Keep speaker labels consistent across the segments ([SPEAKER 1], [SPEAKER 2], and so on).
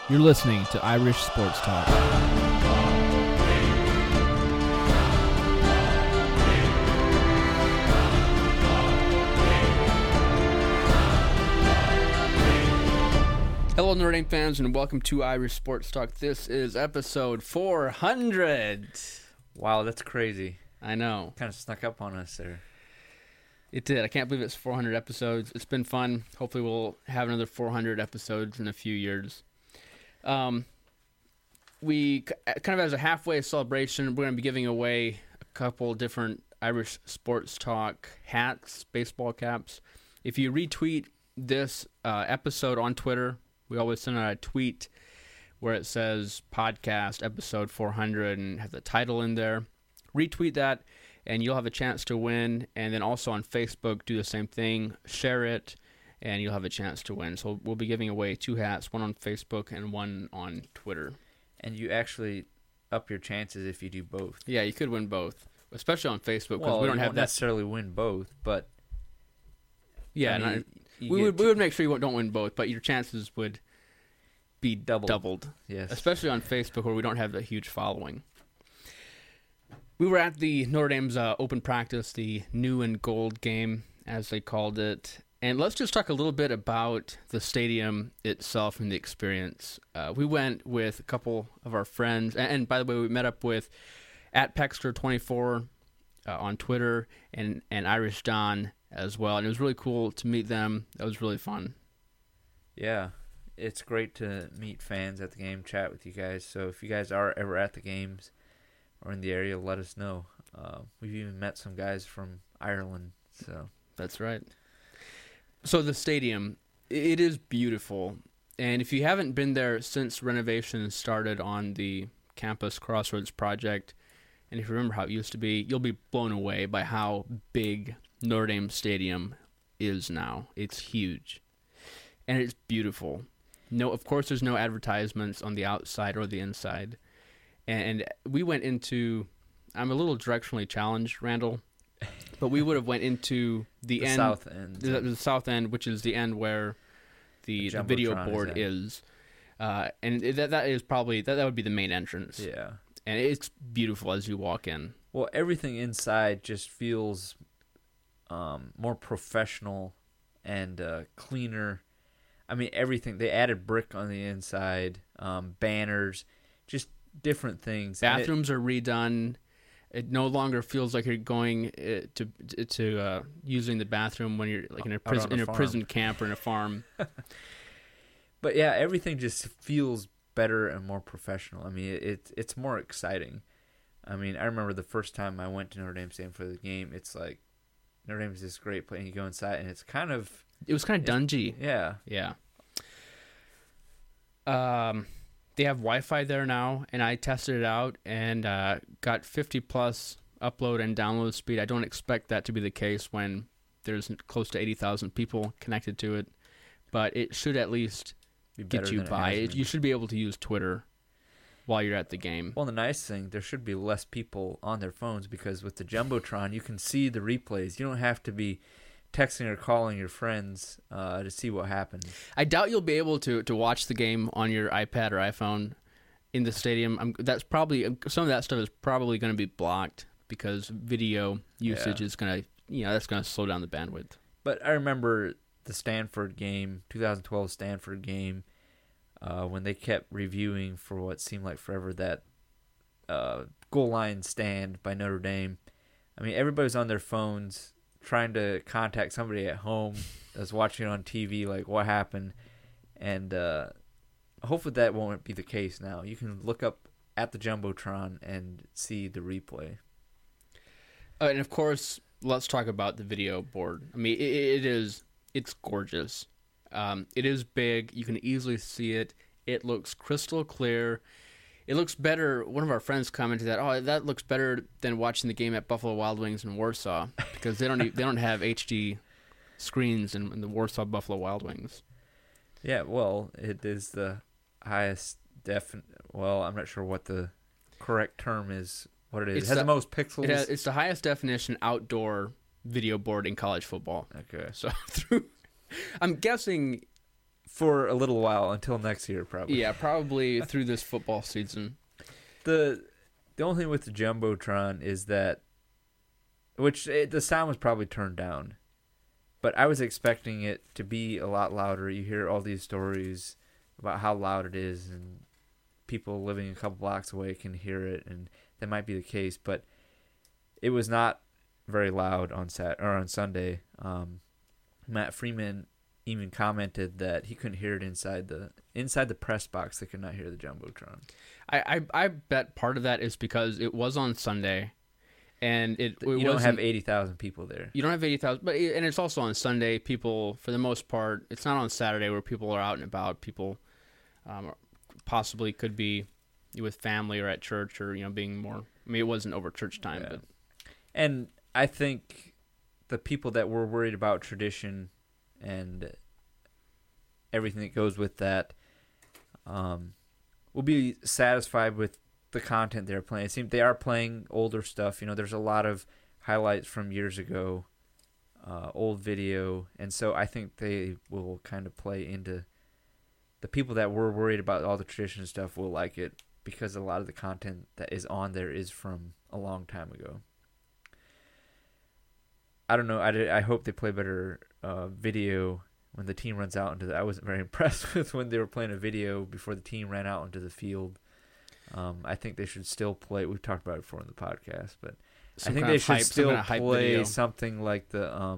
[SPEAKER 1] You're listening to Irish Sports Talk. Hello, Notre Dame fans, and welcome to Irish Sports Talk. This is episode 400.
[SPEAKER 2] Wow, that's crazy.
[SPEAKER 1] I know.
[SPEAKER 2] Kind of snuck up on us there.
[SPEAKER 1] It did. I can't believe it's 400 episodes. It's been fun. Hopefully we'll have another 400 episodes in a few years. We kind of as a halfway celebration, we're going to be giving away a couple different Irish Sports Talk hats, baseball caps. If you retweet this episode on Twitter, we always send out a tweet where it says podcast episode 400 and have the title in there. Retweet that and you'll have a chance to win. And then also on Facebook, do the same thing. Share it and you'll have a chance to win. So we'll be giving away 2 hats, one on Facebook and one on Twitter.
[SPEAKER 2] And you actually up your chances if you do both.
[SPEAKER 1] Yeah, you could win both, especially on Facebook because we don't have that.
[SPEAKER 2] Necessarily win both, but
[SPEAKER 1] yeah,
[SPEAKER 2] I mean,
[SPEAKER 1] we would make sure you don't win both, but your chances would be doubled.
[SPEAKER 2] Yes,
[SPEAKER 1] especially on Facebook where we don't have a huge following. We were at the Notre Dame's open practice, the new and gold game, as they called it. And let's just talk a little bit about the stadium itself and the experience. We went with a couple of our friends. And by the way, we met up with @Pexter24 on Twitter and Irish Don as well. And it was really cool to meet them. That was really fun.
[SPEAKER 2] Yeah, it's great to meet fans at the game, chat with you guys. So if you guys are ever at the games or in the area, let us know. We've even met some guys from Ireland. So
[SPEAKER 1] that's right. So the stadium, it is beautiful. And if you haven't been there since renovations started on the Campus Crossroads project, and if you remember how it used to be, you'll be blown away by how big Notre Dame Stadium is now. It's huge. And it's beautiful. No, of course, there's no advertisements on the outside or the inside. And we went into, I'm a little directionally challenged, Randall, but we would have went into the end,
[SPEAKER 2] south end,
[SPEAKER 1] the south end, which is the end where the video board is. And that is probably, that would be the main entrance.
[SPEAKER 2] Yeah.
[SPEAKER 1] And it's beautiful as you walk in.
[SPEAKER 2] Well, everything inside just feels more professional and cleaner. I mean, everything. They added brick on the inside, banners, just different things.
[SPEAKER 1] Bathrooms are redone. It no longer feels like you're going to using the bathroom when you're like in a prison camp or in a farm.
[SPEAKER 2] But yeah, everything just feels better and more professional. I mean, it's more exciting. I mean, I remember the first time I went to Notre Dame Stadium for the game. It's like Notre Dame is this great place, and you go inside, and it was kind of
[SPEAKER 1] dungy.
[SPEAKER 2] Yeah.
[SPEAKER 1] They have Wi-Fi there now, and I tested it out and got 50-plus upload and download speed. I don't expect that to be the case when there's close to 80,000 people connected to it, but it should at least get you by. You should be able to use Twitter while you're at the game.
[SPEAKER 2] Well, the nice thing, there should be less people on their phones because with the Jumbotron, you can see the replays. You don't have to be texting or calling your friends to see what happens.
[SPEAKER 1] I doubt you'll be able to watch the game on your iPad or iPhone in the stadium. That's probably some of that stuff is probably going to be blocked because video usage is going to, that's going to slow down the bandwidth.
[SPEAKER 2] But I remember the Stanford game, 2012 Stanford game, when they kept reviewing for what seemed like forever that goal line stand by Notre Dame. I mean, everybody's on their phones trying to contact somebody at home that's watching it on TV, like what happened, and hopefully that won't be the case now. You can look up at the Jumbotron and see the replay.
[SPEAKER 1] And of course, let's talk about the video board. I mean, it's gorgeous. It is big. You can easily see it. It looks crystal clear. It looks better. One of our friends commented that looks better than watching the game at Buffalo Wild Wings in Warsaw because they don't have HD screens in the Warsaw Buffalo Wild Wings.
[SPEAKER 2] Yeah, well, it is the highest well, I'm not sure what the correct term is. What it is. It has the most pixels.
[SPEAKER 1] It's the highest definition outdoor video board in college football.
[SPEAKER 2] Okay.
[SPEAKER 1] So I'm guessing
[SPEAKER 2] for a little while until next year, probably.
[SPEAKER 1] Yeah, probably through this football season.
[SPEAKER 2] The only thing with the Jumbotron is that, the sound was probably turned down, but I was expecting it to be a lot louder. You hear all these stories about how loud it is, and people living a couple blocks away can hear it, and that might be the case, but it was not very loud on Sunday. Matt Freeman even commented that he couldn't hear it inside the press box. They could not hear the Jumbotron.
[SPEAKER 1] I bet part of that is because it was on Sunday, and you
[SPEAKER 2] don't have 80,000 people there.
[SPEAKER 1] You don't have 80,000, and it's also on Sunday. People, for the most part, it's not on Saturday where people are out and about. People possibly could be with family or at church, or being more. I mean, it wasn't over church time, but
[SPEAKER 2] and I think the people that were worried about tradition and everything that goes with that will be satisfied with the content they're playing. It seems they are playing older stuff. There's a lot of highlights from years ago, old video, and so I think they will kind of play into the people that were worried about all the tradition stuff will like it, because a lot of the content that is on there is from a long time ago. I don't know. I hope they play better video when the team runs out into the. I wasn't very impressed with when they were playing a video before the team ran out into the field. I think they should still play. We've talked about it before in the podcast, but I think they should still play something like the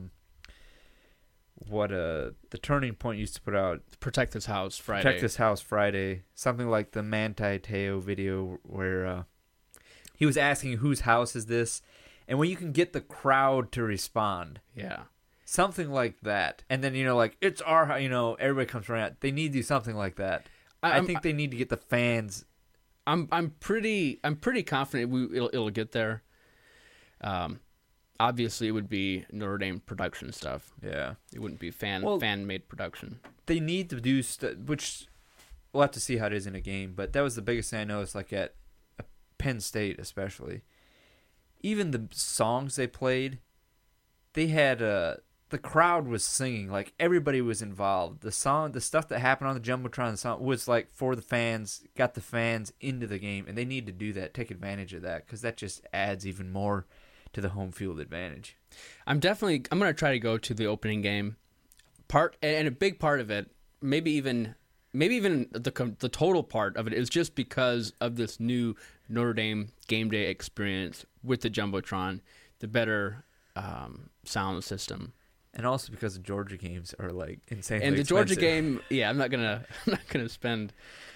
[SPEAKER 2] the Turning Point used to put out.
[SPEAKER 1] Protect This House Friday.
[SPEAKER 2] Protect This House Friday. Something like the Manti Te'o video where he was asking whose house is this, and when you can get the crowd to respond.
[SPEAKER 1] Yeah.
[SPEAKER 2] Something like that. And then, it's our, everybody comes around. They need to do something like that. I think they need to get the fans.
[SPEAKER 1] I'm pretty confident it'll get there. Obviously, it would be Notre Dame production stuff.
[SPEAKER 2] Yeah.
[SPEAKER 1] It wouldn't be fan-made production.
[SPEAKER 2] They need to do stuff, which we'll have to see how it is in a game, but that was the biggest thing I noticed, like at Penn State especially. Even the songs they played, they had the crowd was singing, like everybody was involved. The stuff that happened on the Jumbotron, the song was like for the fans, got the fans into the game, and they need to do that, take advantage of that, because that just adds even more to the home field advantage. I'm
[SPEAKER 1] going to try to go to the opening game and a big part of it, maybe even the total part of it is just because of this new Notre Dame game day experience with the Jumbotron, the better sound system,
[SPEAKER 2] and also because the Georgia games are like insanely
[SPEAKER 1] and the
[SPEAKER 2] expensive.
[SPEAKER 1] Georgia game, I'm not gonna spend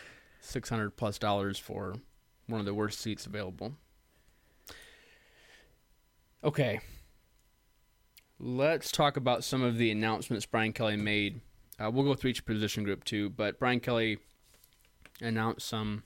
[SPEAKER 1] $600+ for one of the worst seats available. Okay, let's talk about some of the announcements Brian Kelly made. We'll go through each position group too, but Brian Kelly announced some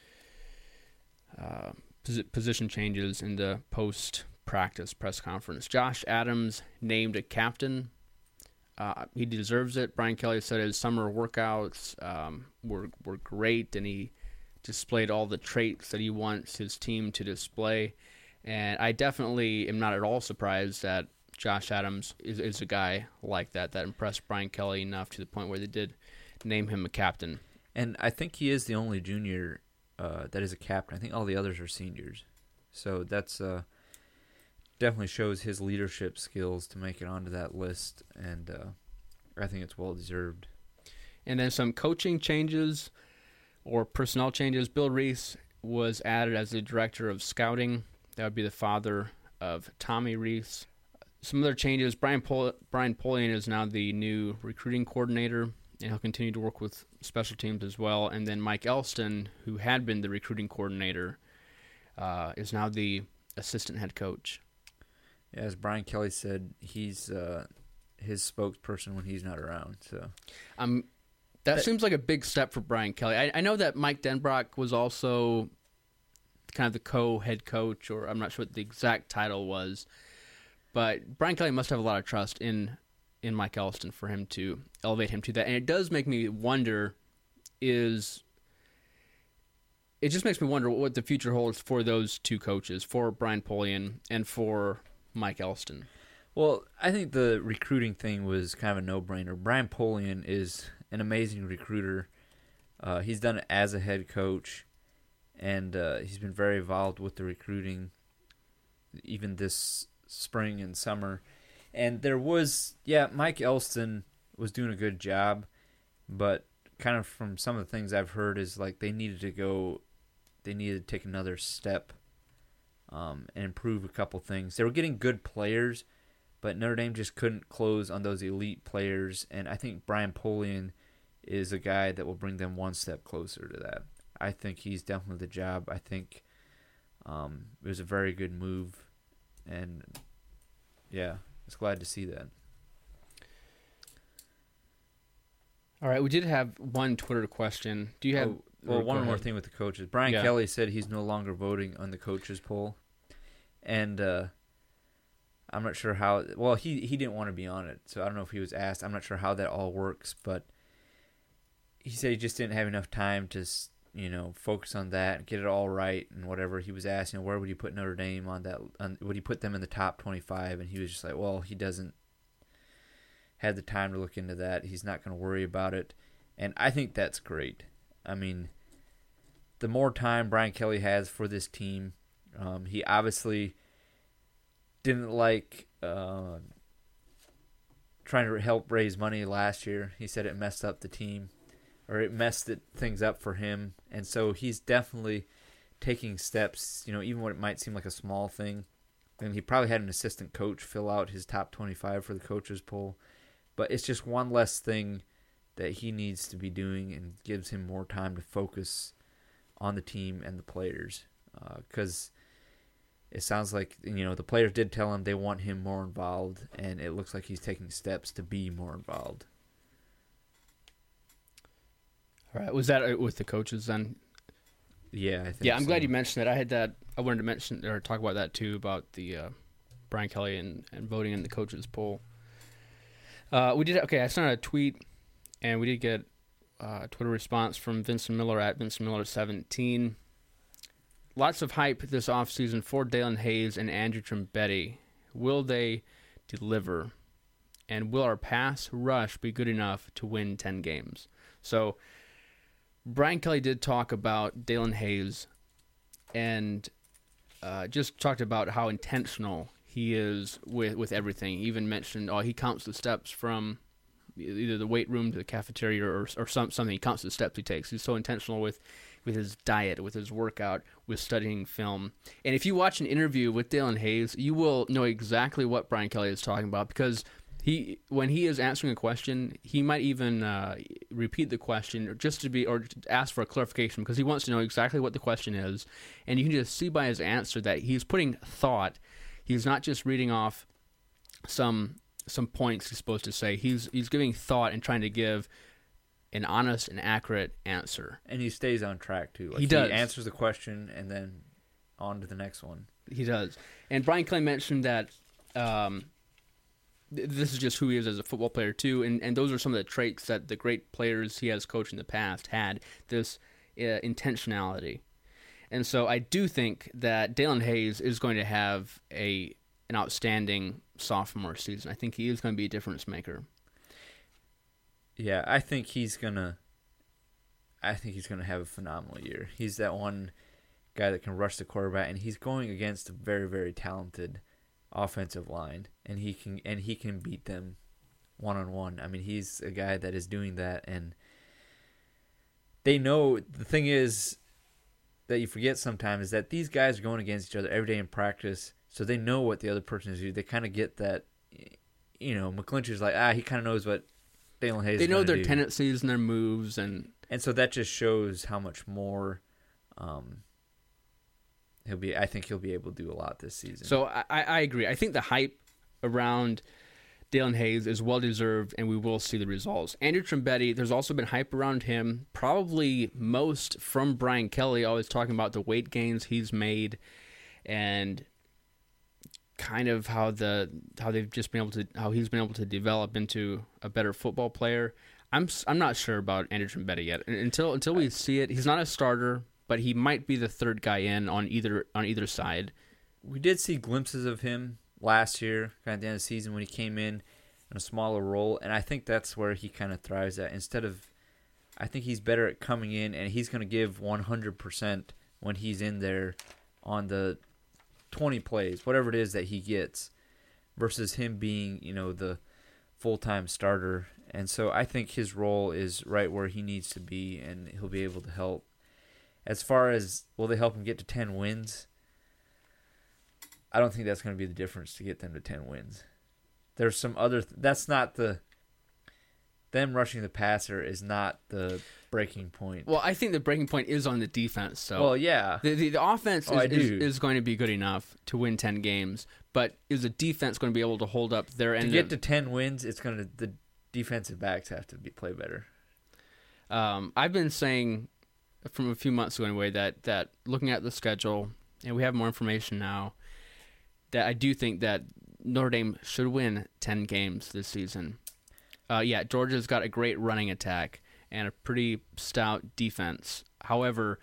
[SPEAKER 1] position changes in the post-practice press conference. Josh Adams named a captain. He deserves it. Brian Kelly said his summer workouts were great, and he displayed all the traits that he wants his team to display. And I definitely am not at all surprised that Josh Adams is a guy like that impressed Brian Kelly enough to the point where they did name him a captain.
[SPEAKER 2] And I think he is the only junior that is a captain. I think all the others are seniors. So that's definitely shows his leadership skills to make it onto that list, and I think it's well-deserved.
[SPEAKER 1] And then some coaching changes or personnel changes. Bill Reese was added as the director of scouting. That would be the father of Tommy Reese. Some other changes. Brian Polian is now the new recruiting coordinator, and he'll continue to work with special teams as well. And then Mike Elston, who had been the recruiting coordinator, is now the assistant head coach.
[SPEAKER 2] Yeah, as Brian Kelly said, he's his spokesperson when he's not around. So,
[SPEAKER 1] that seems like a big step for Brian Kelly. I know that Mike Denbrock was also kind of the co-head coach, or I'm not sure what the exact title was. But Brian Kelly must have a lot of trust in Mike Elston for him to elevate him to that. And it does make me wonder what the future holds for those two coaches, for Brian Polian and for Mike Elston.
[SPEAKER 2] Well, I think the recruiting thing was kind of a no-brainer. Brian Polian is an amazing recruiter. He's done it as a head coach, and he's been very involved with the recruiting, even this spring and summer. And there was, Mike Elston was doing a good job, but kind of from some of the things I've heard is like they needed to take another step and improve a couple things. They were getting good players, but Notre Dame just couldn't close on those elite players, and I think Brian Polian is a guy that will bring them one step closer to that. I think he's definitely the job. I think it was a very good move, and yeah, I was glad to see that.
[SPEAKER 1] All right, we did have one Twitter question. Do you have...
[SPEAKER 2] one more thing with the coaches. Brian Kelly said he's no longer voting on the coaches poll, and I'm not sure how... Well, he didn't want to be on it, so I don't know if he was asked. I'm not sure how that all works, but he said he just didn't have enough time to, focus on that and get it all right and whatever. He was asked, where would you put Notre Dame on that? Would you put them in the top 25? And he was just like, well, he doesn't have the time to look into that. He's not going to worry about it. And I think that's great. I mean, the more time Brian Kelly has for this team, he obviously didn't like trying to help raise money last year. He said it messed up the team, or it messed things up for him. And so he's definitely taking steps, even when it might seem like a small thing. And he probably had an assistant coach fill out his top 25 for the coaches poll. But it's just one less thing that he needs to be doing and gives him more time to focus on the team and the players. Because it sounds like, the players did tell him they want him more involved, and it looks like he's taking steps to be more involved.
[SPEAKER 1] All right, was that with the coaches then?
[SPEAKER 2] Yeah, I think
[SPEAKER 1] Yeah, I'm glad you mentioned that. I wanted to mention or talk about that too, about the Brian Kelly and voting in the coaches poll. I sent out a tweet, and we did get a Twitter response from Vincent Miller at VincentMiller17. Lots of hype this offseason for Dalen Hayes and Andrew Trumbetti. Will they deliver? And will our pass rush be good enough to win 10 games? So Brian Kelly did talk about Dalen Hayes and just talked about how intentional he is with everything. He even mentioned, he counts the steps from either the weight room to the cafeteria or something. He counts the steps he takes. He's so intentional with his diet, with his workout, with studying film. And if you watch an interview with Dalen Hayes, you will know exactly what Brian Kelly is talking about, because when he is answering a question, he might even repeat the question or ask for a clarification, because he wants to know exactly what the question is. And you can just see by his answer that he's putting thought. He's not just reading off some points he's supposed to say. He's giving thought and trying to give an honest and accurate answer.
[SPEAKER 2] And he stays on track too.
[SPEAKER 1] He does.
[SPEAKER 2] He answers the question and then on to the next one.
[SPEAKER 1] He does. And Brian Clay mentioned that this is just who he is as a football player too, and those are some of the traits that the great players he has coached in the past had, this intentionality. And so I do think that Dalen Hayes is going to have an outstanding sophomore season. I think he is going to be a difference maker.
[SPEAKER 2] Yeah, I think he's gonna have a phenomenal year. He's that one guy that can rush the quarterback, and he's going against a very, very talented offensive line, and he can beat them one-on-one. I mean, he's a guy that is doing that, and they know. The thing is that you forget sometimes is that these guys are going against each other every day in practice, so they know what the other person is doing. They kind of get that. McClinchey's like, he kind of knows what Dalen Hayes.
[SPEAKER 1] They know their
[SPEAKER 2] do.
[SPEAKER 1] tendencies and their moves, and
[SPEAKER 2] so that just shows how much more he'll be. I think he'll be able to do a lot this season.
[SPEAKER 1] So I agree. I think the hype around Dalen Hayes is well-deserved, and we will see the results. Andrew Trumbetti, there's also been hype around him, probably most from Brian Kelly, always talking about the weight gains he's made and kind of how he's been able to develop into a better football player. I'm not sure about Andrew Trumbetti yet. Until we see it, he's not a starter, but he might be the third guy in on either side.
[SPEAKER 2] We did see glimpses of him last year, kind of at the end of the season when he came in. in a smaller role, and I think that's where he kind of thrives at. I think he's better at coming in, and he's going to give 100% when he's in there on the 20 plays, whatever it is that he gets, versus him being, the full-time starter. And so I think his role is right where he needs to be, and he'll be able to help. As far as will they help him get to 10 wins, I don't think that's going to be the difference to get them to 10 wins. There's some other that's not them rushing the passer is not the breaking point.
[SPEAKER 1] Well, I think the breaking point is on the defense. So,
[SPEAKER 2] well, yeah,
[SPEAKER 1] the offense is going to be good enough to win 10 games, but is the defense going to be able to hold up their end?
[SPEAKER 2] To get to 10 wins, the defensive backs have to play better.
[SPEAKER 1] I've been saying from a few months ago anyway that looking at the schedule, and we have more information now, that I do think that Notre Dame should win 10 games this season. Georgia's got a great running attack and a pretty stout defense. However,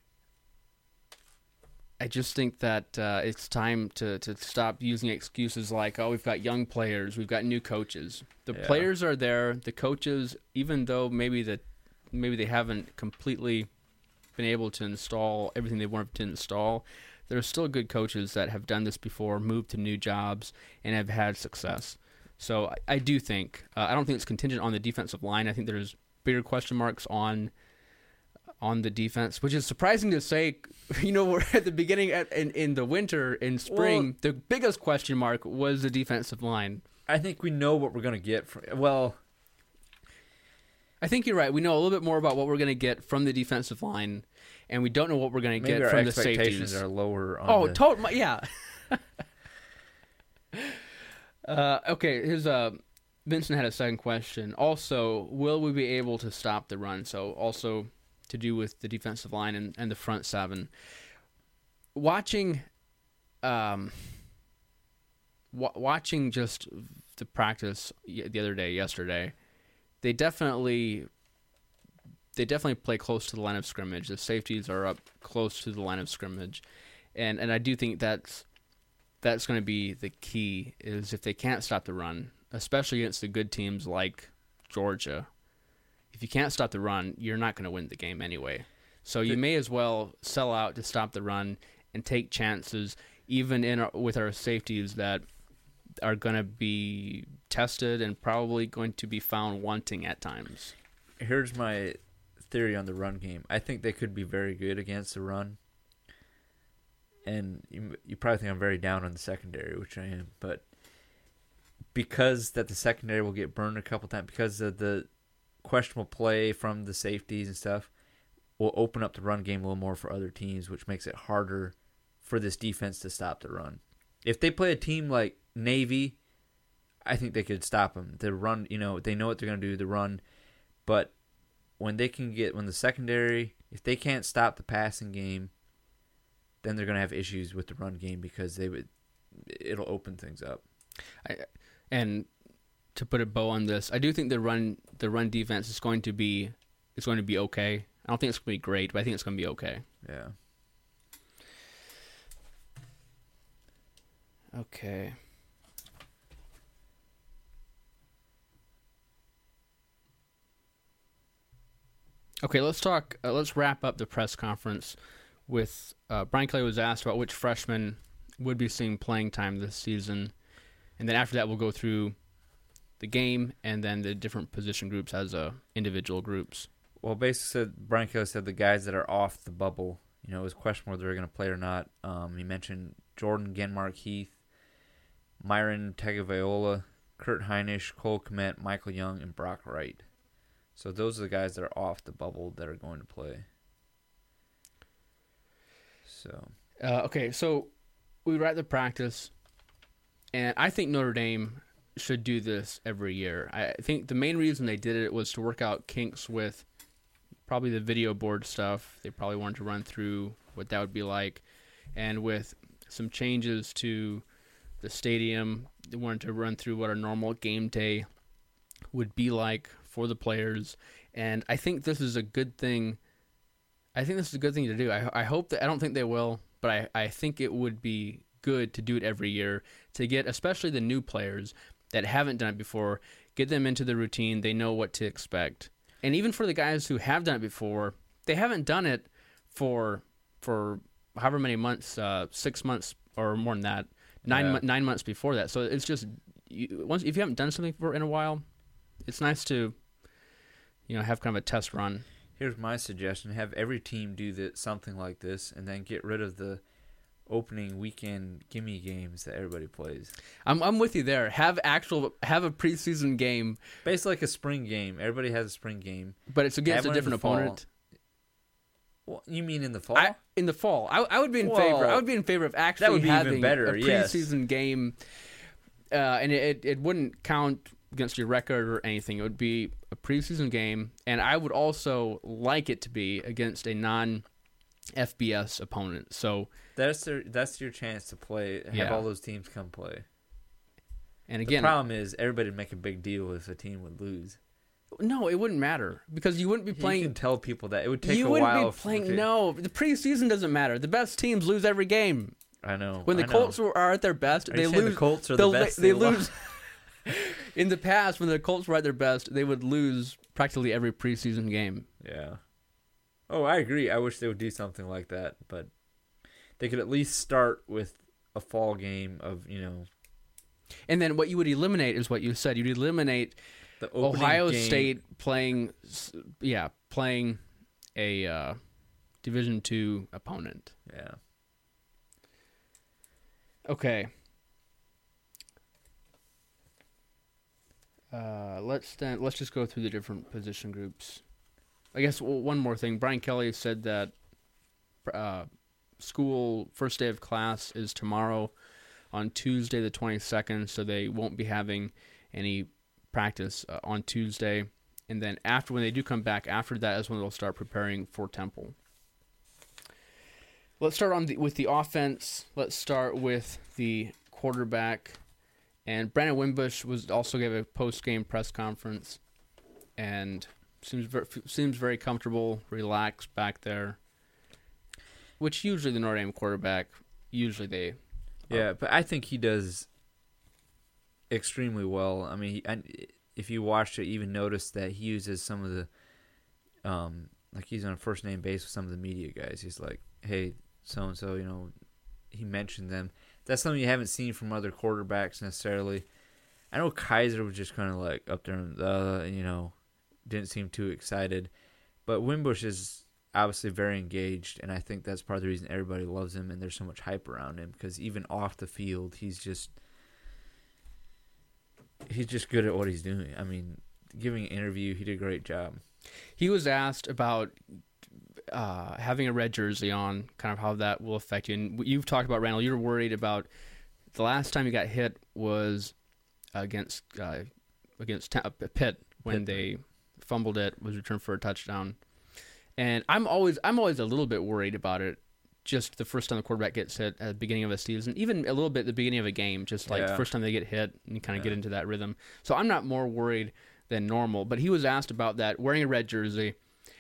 [SPEAKER 1] I just think that it's time to stop using excuses like, we've got young players, we've got new coaches. The players are there. The coaches, even though maybe they haven't completely been able to install everything they wanted to install, there are still good coaches that have done this before, moved to new jobs, and have had success. So I do think, I don't think it's contingent on the defensive line. I think there's bigger question marks on the defense, which is surprising to say. We're at the beginning in the winter, in spring, the biggest question mark was the defensive line.
[SPEAKER 2] I think we know what we're going to get
[SPEAKER 1] I think you're right. We know a little bit more about what we're going to get from the defensive line, and we don't know what we're going to get from the safeties.
[SPEAKER 2] Expectations are lower.
[SPEAKER 1] Totally, yeah. Okay, Vincent had a second question. Also, will we be able to stop the run? So also to do with the defensive line and the front seven. Watching just the practice the other day, yesterday, they definitely play close to the line of scrimmage. The safeties are up close to the line of scrimmage, and I do think that's going to be the key, is if they can't stop the run, especially against the good teams like Georgia. If you can't stop the run, you're not going to win the game anyway. So you may as well sell out to stop the run and take chances, even with our safeties that are going to be tested and probably going to be found wanting at times.
[SPEAKER 2] Here's my theory on the run game. I think they could be very good against the run. And you probably think I'm very down on the secondary, which I am. But because that the secondary will get burned a couple times, because of the questionable play from the safeties and stuff, will open up the run game a little more for other teams, which makes it harder for this defense to stop the run. If they play a team like Navy, I think they could stop them. The run, they know what they're going to do, the run. But when the secondary, if they can't stop the passing game, then they're going to have issues with the run game because it'll open things up.
[SPEAKER 1] And to put a bow on this, I do think the run defense is going to be okay. I don't think it's going to be great, but I think it's going to be okay.
[SPEAKER 2] Yeah.
[SPEAKER 1] Okay. Okay, let's talk. Let's wrap up the press conference with Brian Kelly was asked about which freshmen would be seeing playing time this season, and then after that we'll go through the game and then the different position groups as individual groups.
[SPEAKER 2] Well, basically, Brian Kelly said the guys that are off the bubble, it was questionable whether they're going to play or not. He mentioned Jordan Genmark-Heath, Myron Tagovailoa, Kurt Heinisch, Cole Kmet, Michael Young, and Brock Wright. So those are the guys that are off the bubble that are going to play. So
[SPEAKER 1] okay, so we were at the practice, and I think Notre Dame should do this every year. I think the main reason they did it was to work out kinks with probably the video board stuff. They probably wanted to run through what that would be like, and with some changes to the stadium, they wanted to run through what a normal game day would be like for the players, and I think this is a good thing. I think this is a good thing to do. I hope that, I don't think they will, but I think it would be good to do it every year to get especially the new players that haven't done it before, get them into the routine. They know what to expect. And even for the guys who have done it before, they haven't done it for however many months, 6 months or more than that, 9 months before that. So it's just if you haven't done something in a while, it's nice to have kind of a test run.
[SPEAKER 2] Here's my suggestion: have every team do something like this, and then get rid of the opening weekend gimme games that everybody plays.
[SPEAKER 1] I'm with you there. Have a preseason game,
[SPEAKER 2] basically like a spring game. Everybody has a spring game,
[SPEAKER 1] but it's against a different opponent.
[SPEAKER 2] Well, you mean in the fall?
[SPEAKER 1] In the fall, I would be in favor. I would be in favor of actually having a preseason game, and it wouldn't count against your record or anything. It would be a preseason game, and I would also like it to be against a non-FBS opponent. So
[SPEAKER 2] that's your chance to play. Have all those teams come play. And again, the problem is everybody would make a big deal if a team would lose.
[SPEAKER 1] No, it wouldn't matter because you wouldn't be playing.
[SPEAKER 2] You can tell people that it would take a while.
[SPEAKER 1] You wouldn't be playing. No, the preseason doesn't matter. The best teams lose every game.
[SPEAKER 2] I know.
[SPEAKER 1] When the Colts are at their best, they lose.
[SPEAKER 2] The Colts are the best.
[SPEAKER 1] They lose. In the past, when the Colts were at their best, they would lose practically every preseason game.
[SPEAKER 2] Yeah. Oh, I agree. I wish they would do something like that, but they could at least start with a fall game of.
[SPEAKER 1] And then what you would eliminate is what you said. You'd eliminate
[SPEAKER 2] the
[SPEAKER 1] Ohio
[SPEAKER 2] game.
[SPEAKER 1] State playing a Division II opponent.
[SPEAKER 2] Yeah.
[SPEAKER 1] Okay. Let's just go through the different position groups. I guess one more thing. Brian Kelly said that school first day of class is tomorrow on Tuesday the 22nd, so they won't be having any practice on Tuesday. And then when they do come back after that is when they'll start preparing for Temple. Let's start with the offense. Let's start with the quarterback. And Brandon Wimbush gave a post-game press conference, and seems very comfortable, relaxed back there. Which usually the Notre Dame quarterback, but
[SPEAKER 2] I think he does extremely well. I mean, if you watched it, you even notice that he uses some of the, he's on a first name basis with some of the media guys. He's like, "Hey, so and so," he mentioned them. That's something you haven't seen from other quarterbacks necessarily. I know Kaiser was just kind of like up there, and, didn't seem too excited. But Wimbush is obviously very engaged, and I think that's part of the reason everybody loves him and there's so much hype around him, because even off the field, he's just good at what he's doing. I mean, giving an interview, he did a great job.
[SPEAKER 1] He was asked about having a red jersey on, kind of how that will affect you. And you've talked about, Randall, you're worried about the last time you got hit was against Pitt when they fumbled it, was returned for a touchdown. And I'm always a little bit worried about it. Just the first time the quarterback gets hit at the beginning of a season, even a little bit at the beginning of a game, just like the first time they get hit and you kind of get into that rhythm. So I'm not more worried than normal. But he was asked about that, wearing a red jersey.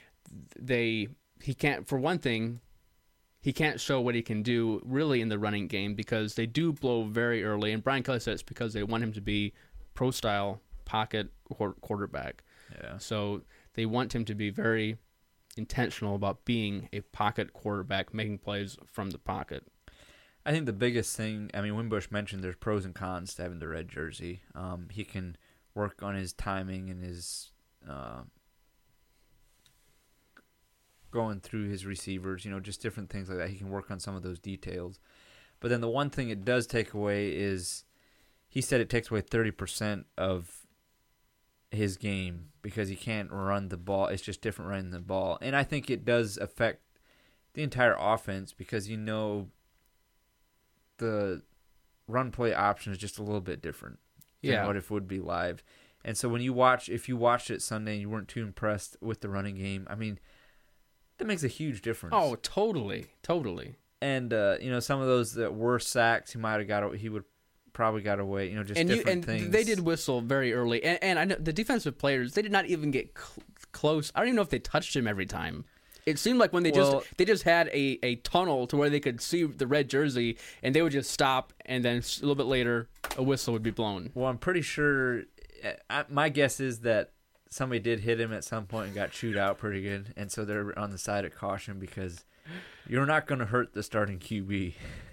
[SPEAKER 1] He can't, for one thing, he can't show what he can do really in the running game because they do blow very early. And Brian Kelly said it's because they want him to be pro-style pocket quarterback.
[SPEAKER 2] Yeah.
[SPEAKER 1] So they want him to be very intentional about being a pocket quarterback, making plays from the pocket.
[SPEAKER 2] I think the biggest thing, Wimbush mentioned there's pros and cons to having the red jersey. He can work on his timing and his going through his receivers, just different things like that. He can work on some of those details. But then the one thing it does take away is, he said it takes away 30% of his game because he can't run the ball. It's just different running the ball. And I think it does affect the entire offense because the run play option is just a little bit different than what it would be live. And so if you watched it Sunday and you weren't too impressed with the running game, that makes a huge difference.
[SPEAKER 1] Oh, totally.
[SPEAKER 2] And some of those that were sacks, he would probably got away. Different things.
[SPEAKER 1] They did whistle very early, and I know the defensive players, they did not even get close. I don't even know if they touched him every time. It seemed like when they just had a tunnel to where they could see the red jersey, and they would just stop, and then a little bit later, a whistle would be blown.
[SPEAKER 2] Well, I'm pretty sure. My guess is that somebody did hit him at some point and got chewed out pretty good, and so they're on the side of caution because you're not going to hurt the starting QB.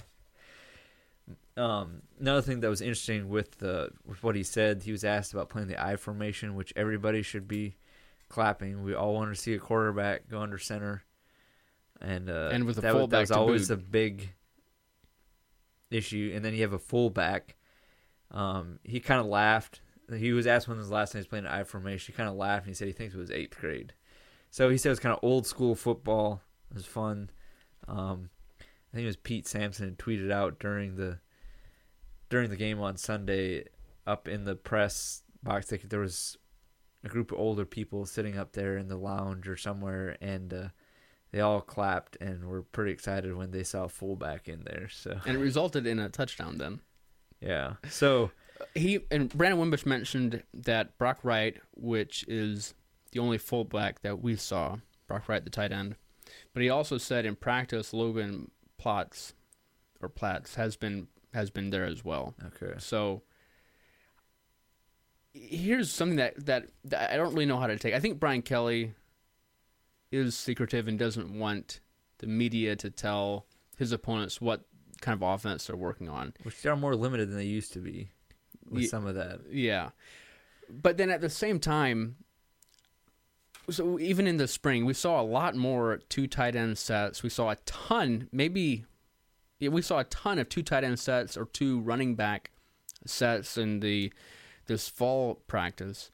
[SPEAKER 2] Another thing that was interesting with what he said, he was asked about playing the I formation, which everybody should be clapping. We all want to see a quarterback go under center, and
[SPEAKER 1] with a fullback,
[SPEAKER 2] that was always a big issue. And then you have a fullback. He kind of laughed. He was asked when was the last time he was playing an I formation. He kind of laughed and he said he thinks it was 8th grade. So he said it was kind of old school football. It was fun. I think it was Pete Sampson who tweeted out during the game on Sunday, up in the press box, there was a group of older people sitting up there in the lounge or somewhere, and they all clapped and were pretty excited when they saw a fullback in there. So,
[SPEAKER 1] and it resulted in a touchdown then.
[SPEAKER 2] Yeah. So
[SPEAKER 1] Brandon Wimbush mentioned that Brock Wright, which is the only fullback that we saw, Brock Wright, the tight end, but he also said in practice Logan Platts has been there as well.
[SPEAKER 2] Okay.
[SPEAKER 1] So here's something that I don't really know how to take. I think Brian Kelly is secretive and doesn't want the media to tell his opponents what kind of offense they're working on.
[SPEAKER 2] Which they are more limited than they used to be with some of that.
[SPEAKER 1] Yeah. But then at the same time, so even in the spring, we saw a lot more 2 tight end sets. We saw a ton, we saw a ton of 2 tight end sets or 2 running back sets in this fall practice.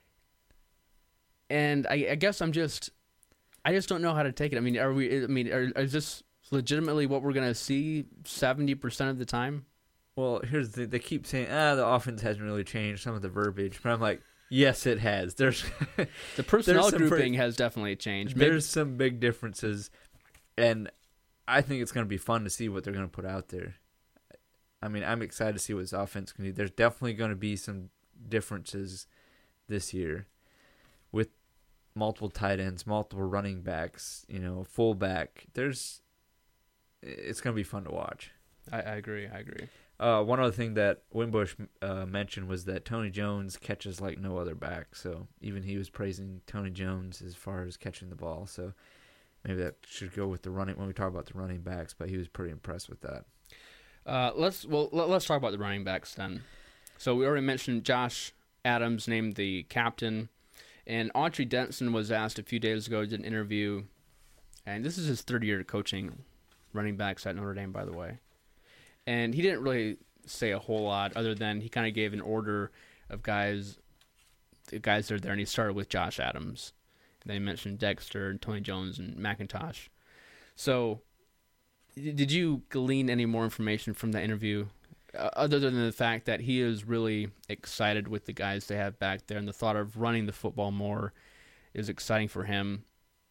[SPEAKER 1] And I guess I just don't know how to take it. I mean, is this legitimately what we're going to see 70% of the time?
[SPEAKER 2] Well, here's they keep saying, the offense hasn't really changed, some of the verbiage, but I'm like, yes, it has. There's
[SPEAKER 1] the personnel grouping has definitely changed.
[SPEAKER 2] There's some big differences, and I think it's going to be fun to see what they're going to put out there. I mean, I'm excited to see what this offense can do. There's definitely going to be some differences this year with multiple tight ends, multiple running backs, fullback. It's going to be fun to watch.
[SPEAKER 1] I agree.
[SPEAKER 2] One other thing that Wimbush mentioned was that Tony Jones catches like no other back. So even he was praising Tony Jones as far as catching the ball. So maybe that should go with when we talk about the running backs. But he was pretty impressed with that.
[SPEAKER 1] Let's talk about the running backs then. So we already mentioned Josh Adams named the captain, and Autry Denson was asked a few days ago, did an interview, and this is his 3rd year coaching running backs at Notre Dame, by the way. And he didn't really say a whole lot other than he kind of gave an order of guys that are there, and he started with Josh Adams. And then he mentioned Dexter and Tony Jones and McIntosh. So did you glean any more information from that interview other than the fact that he is really excited with the guys they have back there, and the thought of running the football more is exciting for him?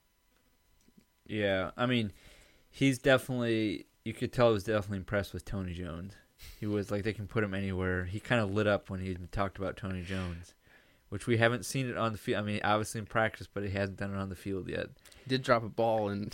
[SPEAKER 2] Yeah, I mean, he's definitely... You could tell he was definitely impressed with Tony Jones. He was like, they can put him anywhere. He kind of lit up when he talked about Tony Jones, which we haven't seen it on the field. I mean, obviously in practice, but he hasn't done it on the field yet.
[SPEAKER 1] He did drop a ball in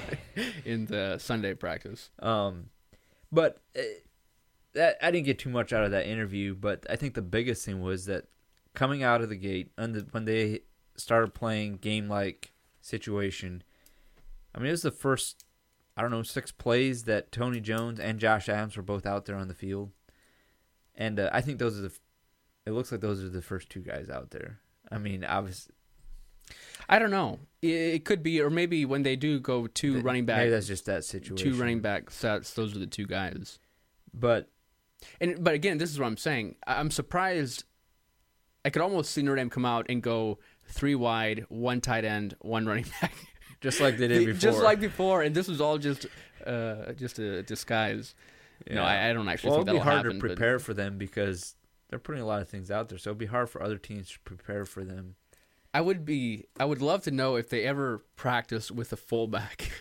[SPEAKER 1] the Sunday practice.
[SPEAKER 2] But that I didn't get too much out of that interview, but I think the biggest thing was that coming out of the gate, when they started playing game-like situation, I mean, it was the first... 6 plays that Tony Jones and Josh Adams were both out there on the field. And I think it looks like those are the first 2 guys out there. I mean, obviously.
[SPEAKER 1] I don't know. It could be, or maybe when they do go 2 running back.
[SPEAKER 2] Maybe that's just that situation.
[SPEAKER 1] 2 running back sets, those are the 2 guys.
[SPEAKER 2] But
[SPEAKER 1] again, this is what I'm saying. I'm surprised. I could almost see Notre Dame come out and go 3 wide, 1 tight end, 1 running back.
[SPEAKER 2] Just like they did before.
[SPEAKER 1] Just like before, and this was all just a disguise. Yeah. No, I don't actually think that'll happen.
[SPEAKER 2] It'll be hard to prepare for them because they're putting a lot of things out there, so it'll be hard for other teams to prepare for them.
[SPEAKER 1] I would love to know if they ever practice with a fullback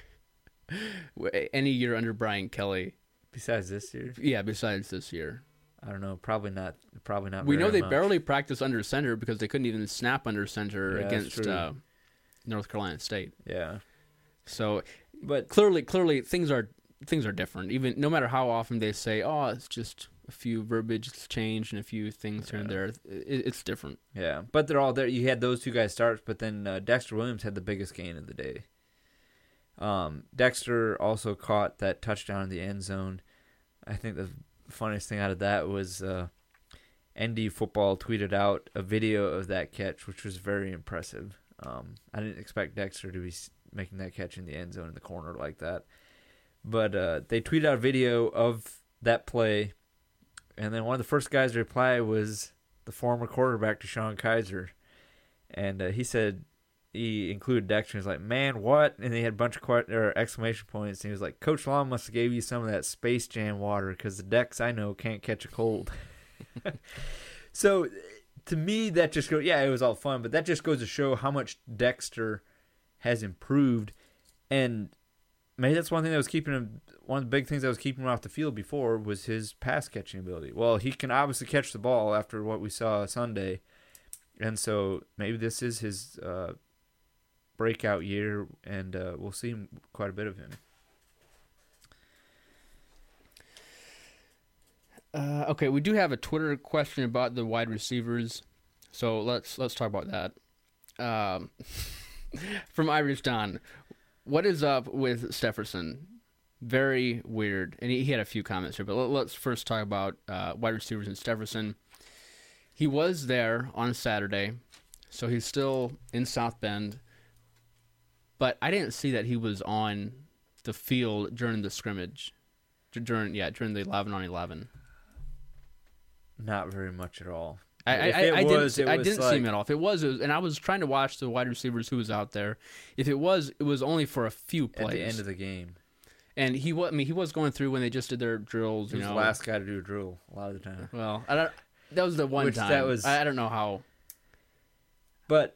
[SPEAKER 1] any year under Brian Kelly.
[SPEAKER 2] Besides this year?
[SPEAKER 1] Yeah, besides this year.
[SPEAKER 2] I don't know. Probably not.
[SPEAKER 1] We know they barely practice under center because they couldn't even snap under center against North Carolina State.
[SPEAKER 2] Yeah.
[SPEAKER 1] So,
[SPEAKER 2] But
[SPEAKER 1] clearly things are different. Even no matter how often they say, "Oh, it's just a few verbiage changed and a few things here and there," it's different.
[SPEAKER 2] yeah, but they're all there. You had those two guys start, but then Dexter Williams had the biggest gain of the day. Dexter also caught that touchdown in the end zone. I think the funniest thing out of that was ND Football tweeted out a video of that catch, which was very impressive. I didn't expect Dexter to be making that catch in the end zone in the corner like that. But they tweeted out a video of that play, and then one of the first guys to reply was the former quarterback, DeShone Kizer. And he said, he included Dexter, and he was like, "Man, what?" And he had a bunch of exclamation points, and he was like, "Coach Long must have gave you some of that Space Jam water, because the Dex I know can't catch a cold." So, to me, that just goes, yeah, it was all fun, but that just goes to show how much Dexter has improved, and maybe that's one thing that was keeping him. One of the big things that was keeping him off the field before was his pass catching ability. Well, he can obviously catch the ball after what we saw Sunday, and so maybe this is his breakout year, and we'll see quite a bit of him.
[SPEAKER 1] Okay, we do have a Twitter question about the wide receivers, so let's talk about that. From Irish Don, what is up with Stepherson? Very weird, and he had a few comments here, but let's first talk about wide receivers and Stepherson. He was there on Saturday, so he's still in South Bend, but I didn't see that he was on the field during the scrimmage, during the 11-on-11.
[SPEAKER 2] Not very much at all.
[SPEAKER 1] I didn't see him at all. If it was, and I was trying to watch the wide receivers who was out there. If it was only for a few plays
[SPEAKER 2] at the end of the game.
[SPEAKER 1] And he was going through when they just did their drills.
[SPEAKER 2] He was the last guy to do a drill a lot of the time.
[SPEAKER 1] Well, that was the one time. That was, I don't know how.
[SPEAKER 2] But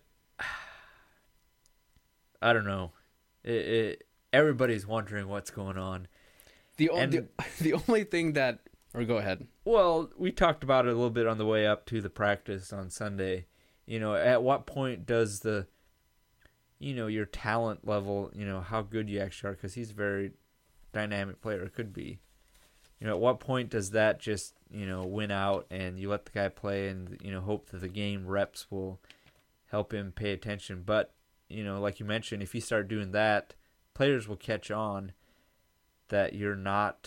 [SPEAKER 2] I don't know. Everybody's wondering what's going on.
[SPEAKER 1] The only thing that. Or go ahead.
[SPEAKER 2] Well, we talked about it a little bit on the way up to the practice on Sunday. At what point does your talent level, how good you actually are, because he's a very dynamic player, could be. At what point does that just, win out and you let the guy play and, hope that the game reps will help him pay attention. But, like you mentioned, if you start doing that, players will catch on that you're not...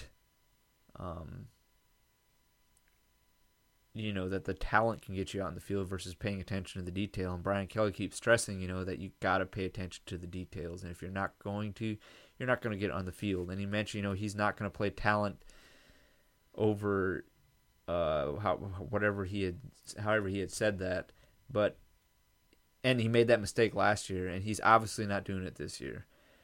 [SPEAKER 2] that the talent can get you out in the field versus paying attention to the detail. And Brian Kelly keeps stressing, that you got to pay attention to the details. And if you're not going to, you're not going to get on the field. And he mentioned, he's not going to play talent over however he had said that. And he made that mistake last year, and he's obviously not doing it this year.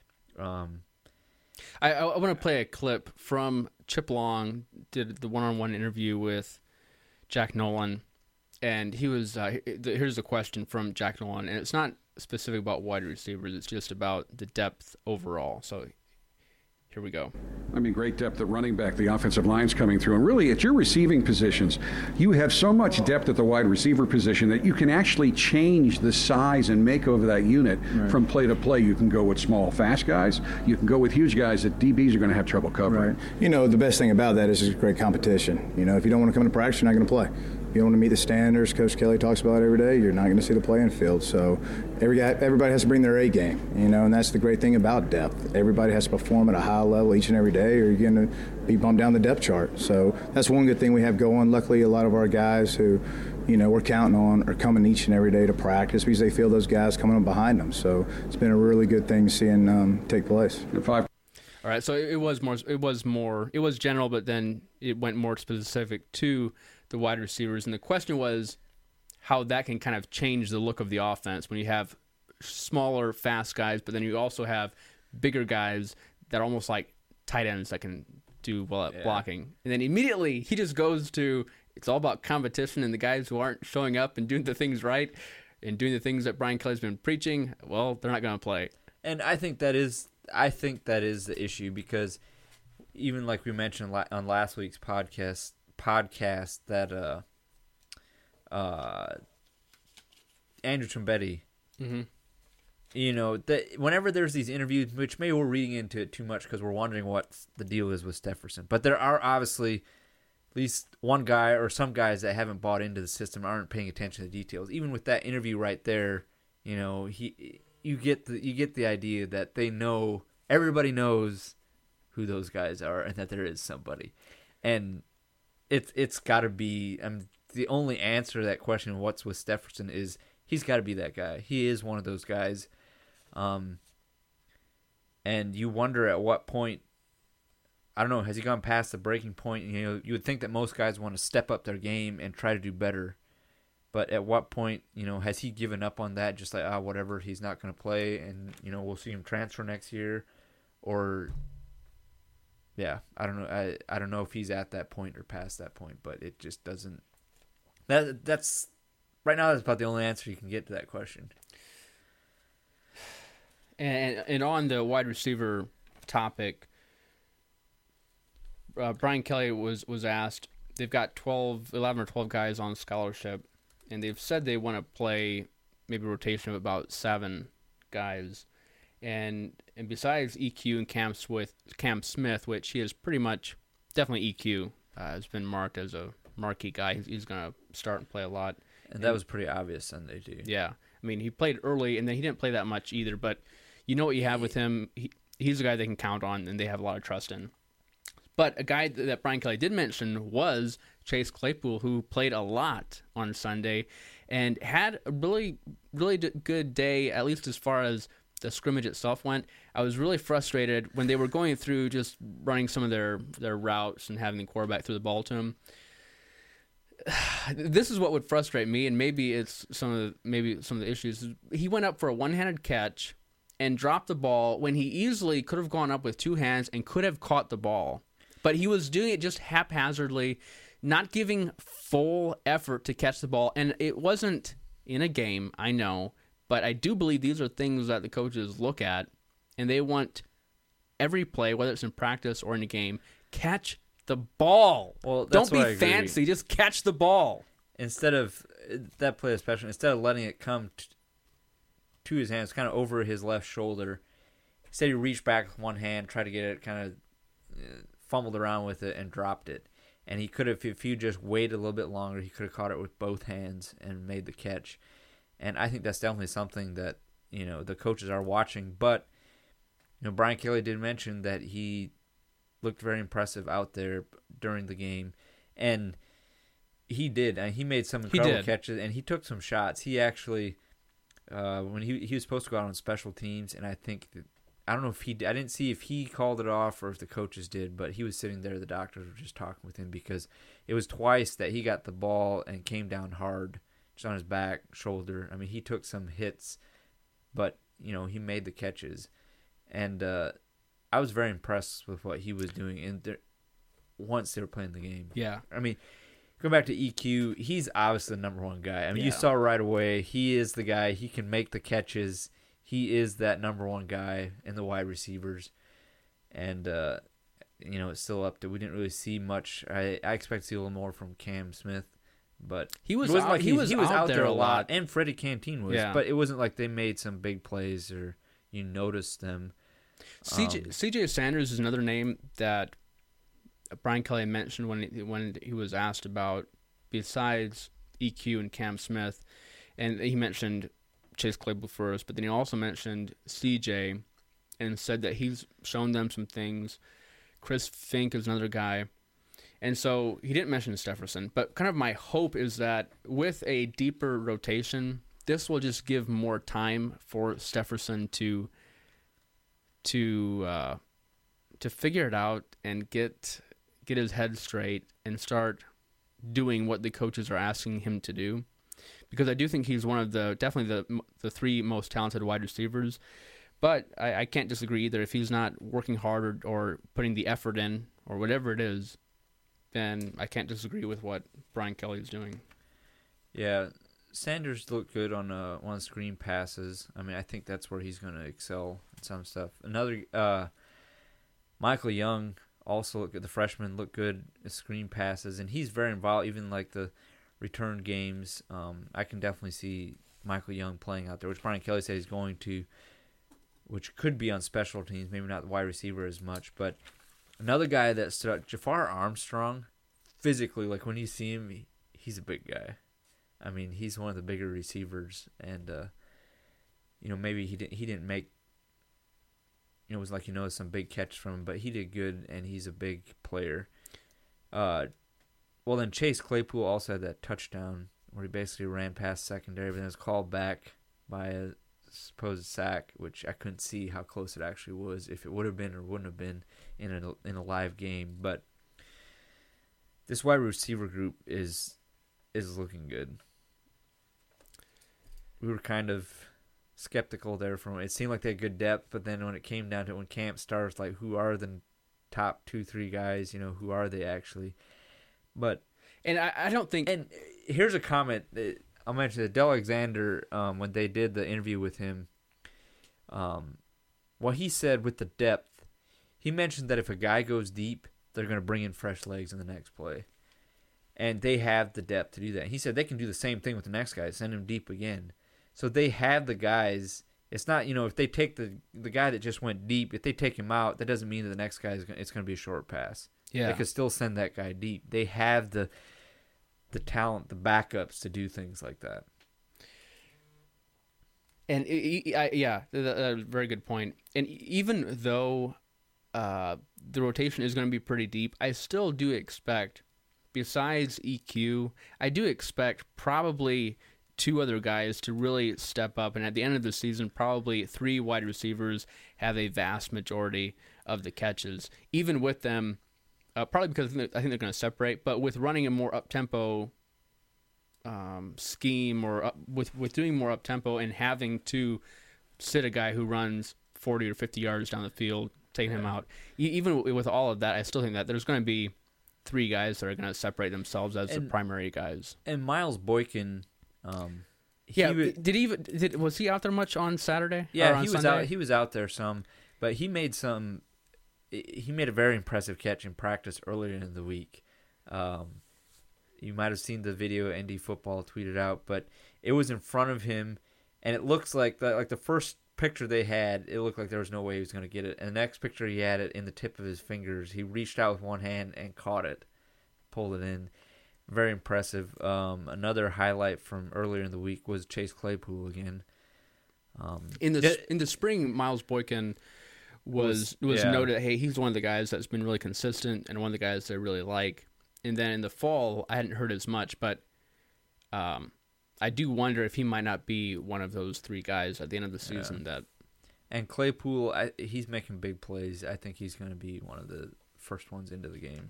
[SPEAKER 1] I want to play a clip from Chip Long, did the one-on-one interview with Jack Nolan, and he was here's a question from Jack Nolan, and it's not specific about wide receivers, it's just about the depth overall. So here we go.
[SPEAKER 3] Great depth at running back. The offensive line's coming through. And really, at your receiving positions, you have so much depth at the wide receiver position that you can actually change the size and make over that unit from play to play. You can go with small, fast guys. You can go with huge guys that DBs are going to have trouble covering.
[SPEAKER 4] Right. The best thing about that is it's great competition. If you don't want to come to practice, you're not going to play. If you don't want to meet the standards Coach Kelly talks about every day, you're not going to see the playing field. So everybody has to bring their A game, and that's the great thing about depth. Everybody has to perform at a high level each and every day, or you're going to be bumped down the depth chart. So that's one good thing we have going. Luckily, a lot of our guys who, we're counting on are coming each and every day to practice because they feel those guys coming up behind them. So it's been a really good thing seeing take place.
[SPEAKER 1] All right, so it was general, but then it went more specific to the wide receivers, and the question was how that can kind of change the look of the offense when you have smaller, fast guys, but then you also have bigger guys that are almost like tight ends that can do well at blocking. And then immediately he just goes to, it's all about competition, and the guys who aren't showing up and doing the things right and doing the things that Brian Kelly's been preaching, well, they're not going to play.
[SPEAKER 2] And I think that is the issue, because even like we mentioned on last week's podcast that Andrew Trombetti whenever there's these interviews, which maybe we're reading into it too much because we're wondering what the deal is with Stepherson, but there are obviously at least one guy or some guys that haven't bought into the system, aren't paying attention to the details. Even with that interview right there, you get the idea that everybody knows who those guys are and that there is somebody, and it's got to be. The only answer to that question, what's with Stepherson, is he's got to be that guy. He is one of those guys. And you wonder at what point, I don't know, has he gone past the breaking point? You would think that most guys want to step up their game and try to do better. But at what point, has he given up on that? Just like, whatever, he's not going to play, and, we'll see him transfer next year. Or, yeah, I don't know. I don't know if he's at that point or past that point, but it just doesn't. That's right now. That's about the only answer you can get to that question.
[SPEAKER 1] And on the wide receiver topic, Brian Kelly was asked. They've got 11 or 12 guys on scholarship, and they've said they want to play maybe a rotation of about 7 guys. And besides EQ and Cam Smith, which he is pretty much definitely EQ, has been marked as a marquee guy. He's going to start and play a lot.
[SPEAKER 2] And that was pretty obvious Sunday, too.
[SPEAKER 1] Yeah. I mean, he played early, and then he didn't play that much either. But you know what you have with him. He's a guy they can count on, and they have a lot of trust in. But a guy that Brian Kelly did mention was Chase Claypool, who played a lot on Sunday and had a really, really good day, at least as far as the scrimmage itself went. I was really frustrated when they were going through just running some of their routes and having the quarterback throw the ball to him. This is what would frustrate me, and maybe it's some of the issues. He went up for a one-handed catch and dropped the ball when he easily could have gone up with 2 hands and could have caught the ball. But he was doing it just haphazardly, not giving full effort to catch the ball. And it wasn't in a game, I know, but I do believe these are things that the coaches look at, and they want every play, whether it's in practice or in a game, catch the ball.
[SPEAKER 2] Well,
[SPEAKER 1] don't be fancy. Just catch the ball.
[SPEAKER 2] Instead of that play, especially instead of letting it come to his hands, kind of over his left shoulder, instead he reached back with one hand, tried to get it, kind of fumbled around with it and dropped it. And he could have, if he just waited a little bit longer, he could have caught it with both hands and made the catch. And I think that's definitely something that the coaches are watching. But Brian Kelly did mention that he looked very impressive out there during the game, and he did. And he made some incredible catches, and he took some shots. He actually, when he was supposed to go out on special teams, and I don't know if I didn't see if he called it off or if the coaches did, but he was sitting there. The doctors were just talking with him because it was twice that he got the ball and came down hard, just on his back, shoulder. I mean, he took some hits, but he made the catches, and I was very impressed with what he was doing once they were playing the game.
[SPEAKER 1] Yeah.
[SPEAKER 2] I mean, going back to EQ, he's obviously the number one guy. I mean, you saw right away, he is the guy. He can make the catches. He is that number one guy in the wide receivers. And, it's still up to, we didn't really see much. I expect to see a little more from Cam Smith. But
[SPEAKER 1] he was out there a lot.
[SPEAKER 2] And Freddie Canteen was. Yeah. But it wasn't like they made some big plays or you noticed them.
[SPEAKER 1] CJ Sanders is another name that Brian Kelly mentioned when he was asked about, besides EQ and Cam Smith, and he mentioned Chase Claypool first, but then he also mentioned CJ and said that he's shown them some things. Chris Fink is another guy. And so he didn't mention Stepherson, but kind of my hope is that with a deeper rotation, this will just give more time for Stepherson to figure it out and get his head straight and start doing what the coaches are asking him to do. Because I do think he's one of definitely the 3 most talented wide receivers. But I can't disagree either. If he's not working hard or putting the effort in or whatever it is, then I can't disagree with what Brian Kelly is doing.
[SPEAKER 2] Yeah, Sanders looked good on screen passes. I mean, I think that's where he's going to excel in some stuff. Another, Michael Young also looked good. The freshman looked good at screen passes, and he's very involved, even like the return games. I can definitely see Michael Young playing out there, which Brian Kelly said he's going to, which could be on special teams, maybe not the wide receiver as much. But another guy that stood out, Jafar Armstrong, physically, like when you see him, he's a big guy. I mean, he's one of the bigger receivers, and maybe he didn't make, it was like some big catch from him, but he did good, and he's a big player. Well, then Chase Claypool also had that touchdown where he basically ran past secondary, but then was called back by a supposed sack, which I couldn't see how close it actually was, if it would have been or wouldn't have been in a live game. But this wide receiver group is looking good. We were kind of skeptical there from it. Seemed like they had good depth, but then when it came down to it, when camp starts, like who are the top 2-3 guys? Who are they actually? But
[SPEAKER 1] I don't think.
[SPEAKER 2] And here's a comment that I'll mention: that Del Alexander, when they did the interview with him, what he said with the depth, he mentioned that if a guy goes deep, they're going to bring in fresh legs in the next play, and they have the depth to do that. He said they can do the same thing with the next guy, send him deep again. So they have the guys. It's not, if they take the guy that just went deep, if they take him out, that doesn't mean that the next guy it's going to be a short pass.
[SPEAKER 1] Yeah.
[SPEAKER 2] They could still send that guy deep. They have the talent, the backups to do things like that.
[SPEAKER 1] And a very good point. And even though the rotation is going to be pretty deep, I still do expect, besides EQ, I do expect probably 2 other guys to really step up. And at the end of the season, probably 3 wide receivers have a vast majority of the catches. Even with them, probably because I think they're going to separate, but with running a more up-tempo scheme, or with doing more up-tempo and having to sit a guy who runs 40 or 50 yards down the field, taking him out, even with all of that, I still think that there's going to be 3 guys that are going to separate themselves as the primary guys.
[SPEAKER 2] And Miles Boykin,
[SPEAKER 1] was he out there much on Saturday?
[SPEAKER 2] Yeah, he was out. He was out there some, but he made a very impressive catch in practice earlier in the week. You might have seen the video ND Football tweeted out, but it was in front of him, and it looks like the first picture they had, it looked like there was no way he was going to get it. And the next picture, he had it in the tip of his fingers. He reached out with one hand and caught it, pulled it in. Very impressive. Another highlight from earlier in the week was Chase Claypool again.
[SPEAKER 1] In the spring, Miles Boykin was noted. Hey, he's one of the guys that's been really consistent and one of the guys that I really like. And then in the fall, I hadn't heard as much, but I do wonder if he might not be one of those 3 guys at the end of the season.
[SPEAKER 2] And Claypool, he's making big plays. I think he's going to be one of the first ones into the game.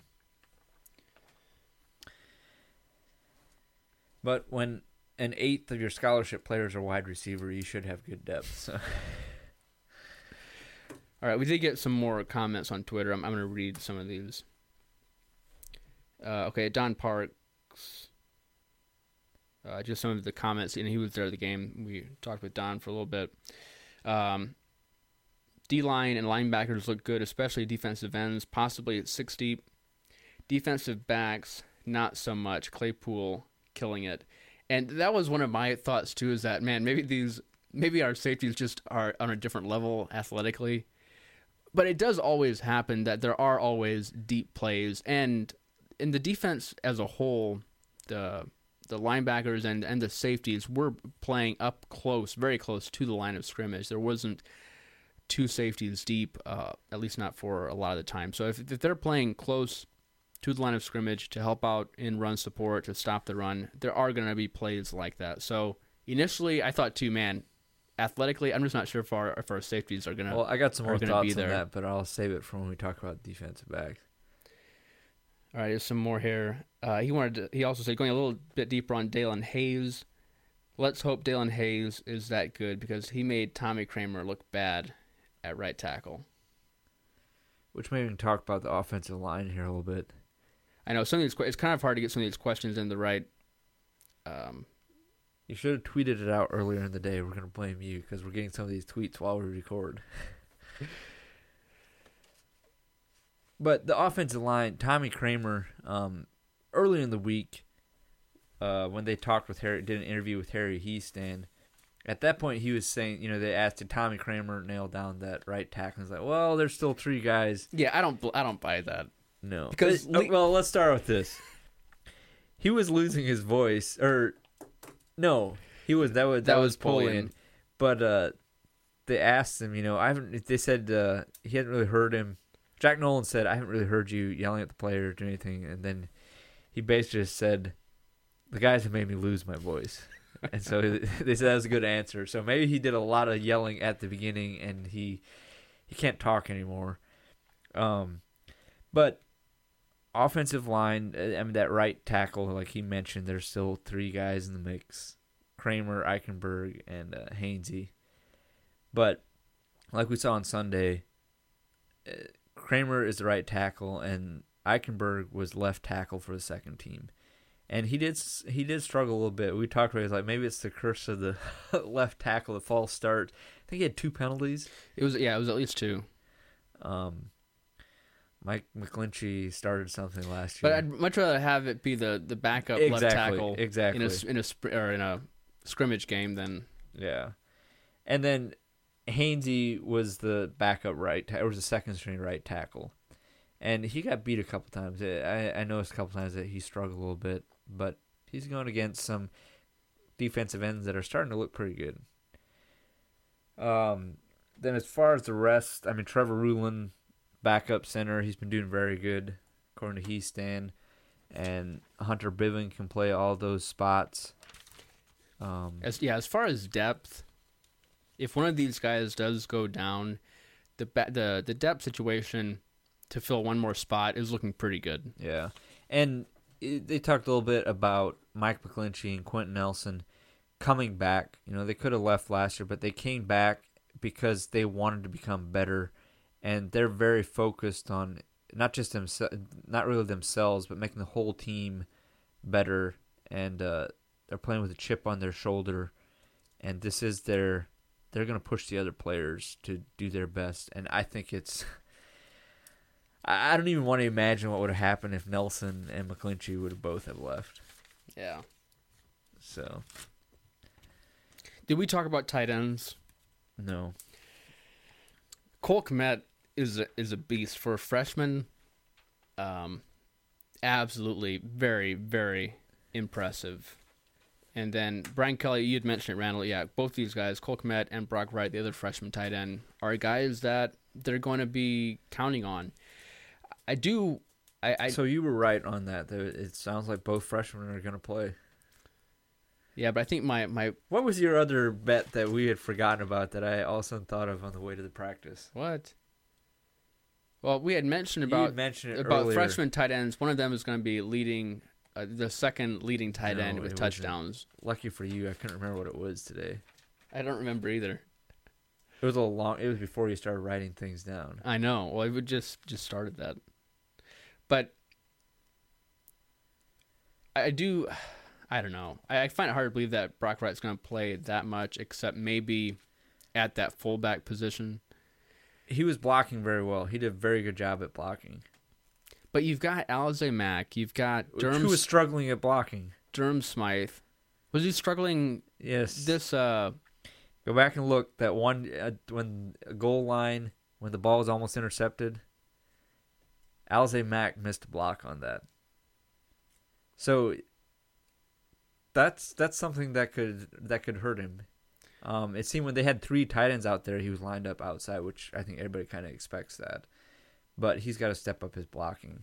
[SPEAKER 2] But when an 1/8 of your scholarship players are wide receiver, you should have good depth. So.
[SPEAKER 1] All right, we did get some more comments on Twitter. I'm going to read some of these. Okay, Don Parks. Just some of the comments, and he was there at the game. We talked with Don for a little bit. D-line and linebackers look good, especially defensive ends, possibly at 6 deep. Defensive backs, not so much. Claypool killing it. And that was one of my thoughts, too, is that, man, maybe our safeties just are on a different level athletically. But it does always happen that there are always deep plays. And in the defense as a whole, the linebackers and the safeties were playing up close, very close to the line of scrimmage. There wasn't 2 safeties deep, at least not for a lot of the time. So if they're playing close to the line of scrimmage to help out in run support, to stop the run, there are going to be plays like that. So initially I thought, too, man, athletically, I'm just not sure if our safeties are going to.
[SPEAKER 2] Well, I got some more thoughts on that, but I'll save it for when we talk about defensive backs.
[SPEAKER 1] All right, there's some more here. He also said, going a little bit deeper on Dalen Hayes. Let's hope Dalen Hayes is that good, because he made Tommy Kramer look bad at right tackle.
[SPEAKER 2] Which maybe we can talk about the offensive line here a little bit.
[SPEAKER 1] I know it's kind of hard to get some of these questions in the right.
[SPEAKER 2] You should have tweeted it out earlier in the day. We're going to blame you because we're getting some of these tweets while we record. But the offensive line, Tommy Kramer, early in the week, when they talked with Harry, did an interview with Harry Heastand, at that point he was saying, they asked, did Tommy Kramer nail down that right tackle? And he's like, well, there's still 3 guys.
[SPEAKER 1] Yeah, I don't buy that.
[SPEAKER 2] No.
[SPEAKER 1] Because
[SPEAKER 2] well, let's start with this. He was losing his voice, or no, he was that was Polian. But they asked him, they said he hadn't really heard him. Jack Nolan said, I haven't really heard you yelling at the players or anything. And then he basically just said, the guys have made me lose my voice. And so they said that was a good answer. So maybe he did a lot of yelling at the beginning and he can't talk anymore. But offensive line, that right tackle, like he mentioned, there's still 3 guys in the mix. Kramer, Eichenberg, and Hainsey. But like we saw on Sunday, Kramer is the right tackle, and Eichenberg was left tackle for the second team. And he did struggle a little bit. We talked about it, like maybe it's the curse of the left tackle, the false start. I think he had 2 penalties.
[SPEAKER 1] It was at least 2.
[SPEAKER 2] Mike McGlinchey started something last
[SPEAKER 1] But
[SPEAKER 2] year.
[SPEAKER 1] I'd much rather have it be the backup left tackle in a scrimmage game than
[SPEAKER 2] And then Hainsey was the backup was the second string right tackle, and he got beat a couple times. I noticed a couple times that he struggled a little bit, but he's going against some defensive ends that are starting to look pretty good. Then as far as the rest, Trevor Rulin, backup center, he's been doing very good according to Heastan, and Hunter Bivin can play all those spots.
[SPEAKER 1] As far as depth, if one of these guys does go down, the depth situation to fill one more spot is looking pretty good.
[SPEAKER 2] Yeah, and they talked a little bit about Mike McGlinchey and Quentin Nelson coming back. They could have left last year, but they came back because they wanted to become better, and they're very focused on not really themselves, but making the whole team better. And they're playing with a chip on their shoulder, and this is they're going to push the other players to do their best. And I think I don't even want to imagine what would have happened if Nelson and McGlinchey would have both have left.
[SPEAKER 1] Yeah.
[SPEAKER 2] So.
[SPEAKER 1] Did we talk about tight ends?
[SPEAKER 2] No.
[SPEAKER 1] Cole Kmet is a beast for a freshman. Absolutely very, very impressive. And then Brian Kelly, you had mentioned it, Randall. Yeah, both these guys, Cole Kmet and Brock Wright, the other freshman tight end, are guys that they're going to be counting on. So you were right on that. It sounds like both freshmen are going to play. Yeah, but I think my
[SPEAKER 2] what was your other bet that we had forgotten about that I also thought of on the way to the practice?
[SPEAKER 1] What? Well, we had mentioned about
[SPEAKER 2] earlier.
[SPEAKER 1] freshman tight ends. One of them is going to be leading the second leading tight end with touchdowns.
[SPEAKER 2] Lucky for you, I couldn't remember what it was today.
[SPEAKER 1] I don't remember either.
[SPEAKER 2] It was It was before you started writing things down.
[SPEAKER 1] I know. Well, we just started that, but I don't know. I find it hard to believe that Brock Wright's going to play that much, except maybe at that fullback position.
[SPEAKER 2] He was blocking very well. He did a very good job at blocking.
[SPEAKER 1] But you've got Alize Mack. You've got Durham.
[SPEAKER 2] Who was struggling at blocking?
[SPEAKER 1] Durham Smythe. Was he struggling?
[SPEAKER 2] Yes.
[SPEAKER 1] Go
[SPEAKER 2] back and look. That one when a goal line, when the ball was almost intercepted, Alize Mack missed a block on that. So that's something that could hurt him. It seemed when they had 3 tight ends out there, he was lined up outside, which I think everybody kind of expects that. But he's got to step up his blocking.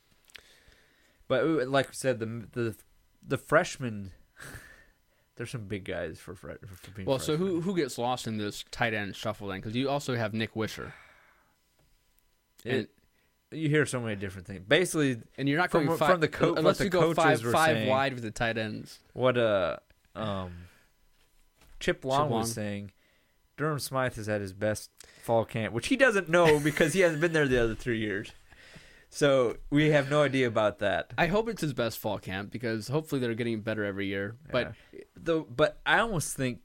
[SPEAKER 2] But like we said, the freshmen, there's some big guys for being
[SPEAKER 1] well.
[SPEAKER 2] freshmen.
[SPEAKER 1] So who gets lost in this tight end shuffle then? Because you also have Nick Wisher.
[SPEAKER 2] You hear so many different things. Basically,
[SPEAKER 1] and you're not going
[SPEAKER 2] from the coach
[SPEAKER 1] unless you go five
[SPEAKER 2] saying,
[SPEAKER 1] wide with the tight ends.
[SPEAKER 2] What Chip Long was saying, Durham Smythe is at his best fall camp, which he doesn't know because he hasn't been there the other 3 years. So we have no idea about that.
[SPEAKER 1] I hope it's his best fall camp because hopefully they're getting better every year.
[SPEAKER 2] Yeah. But I almost think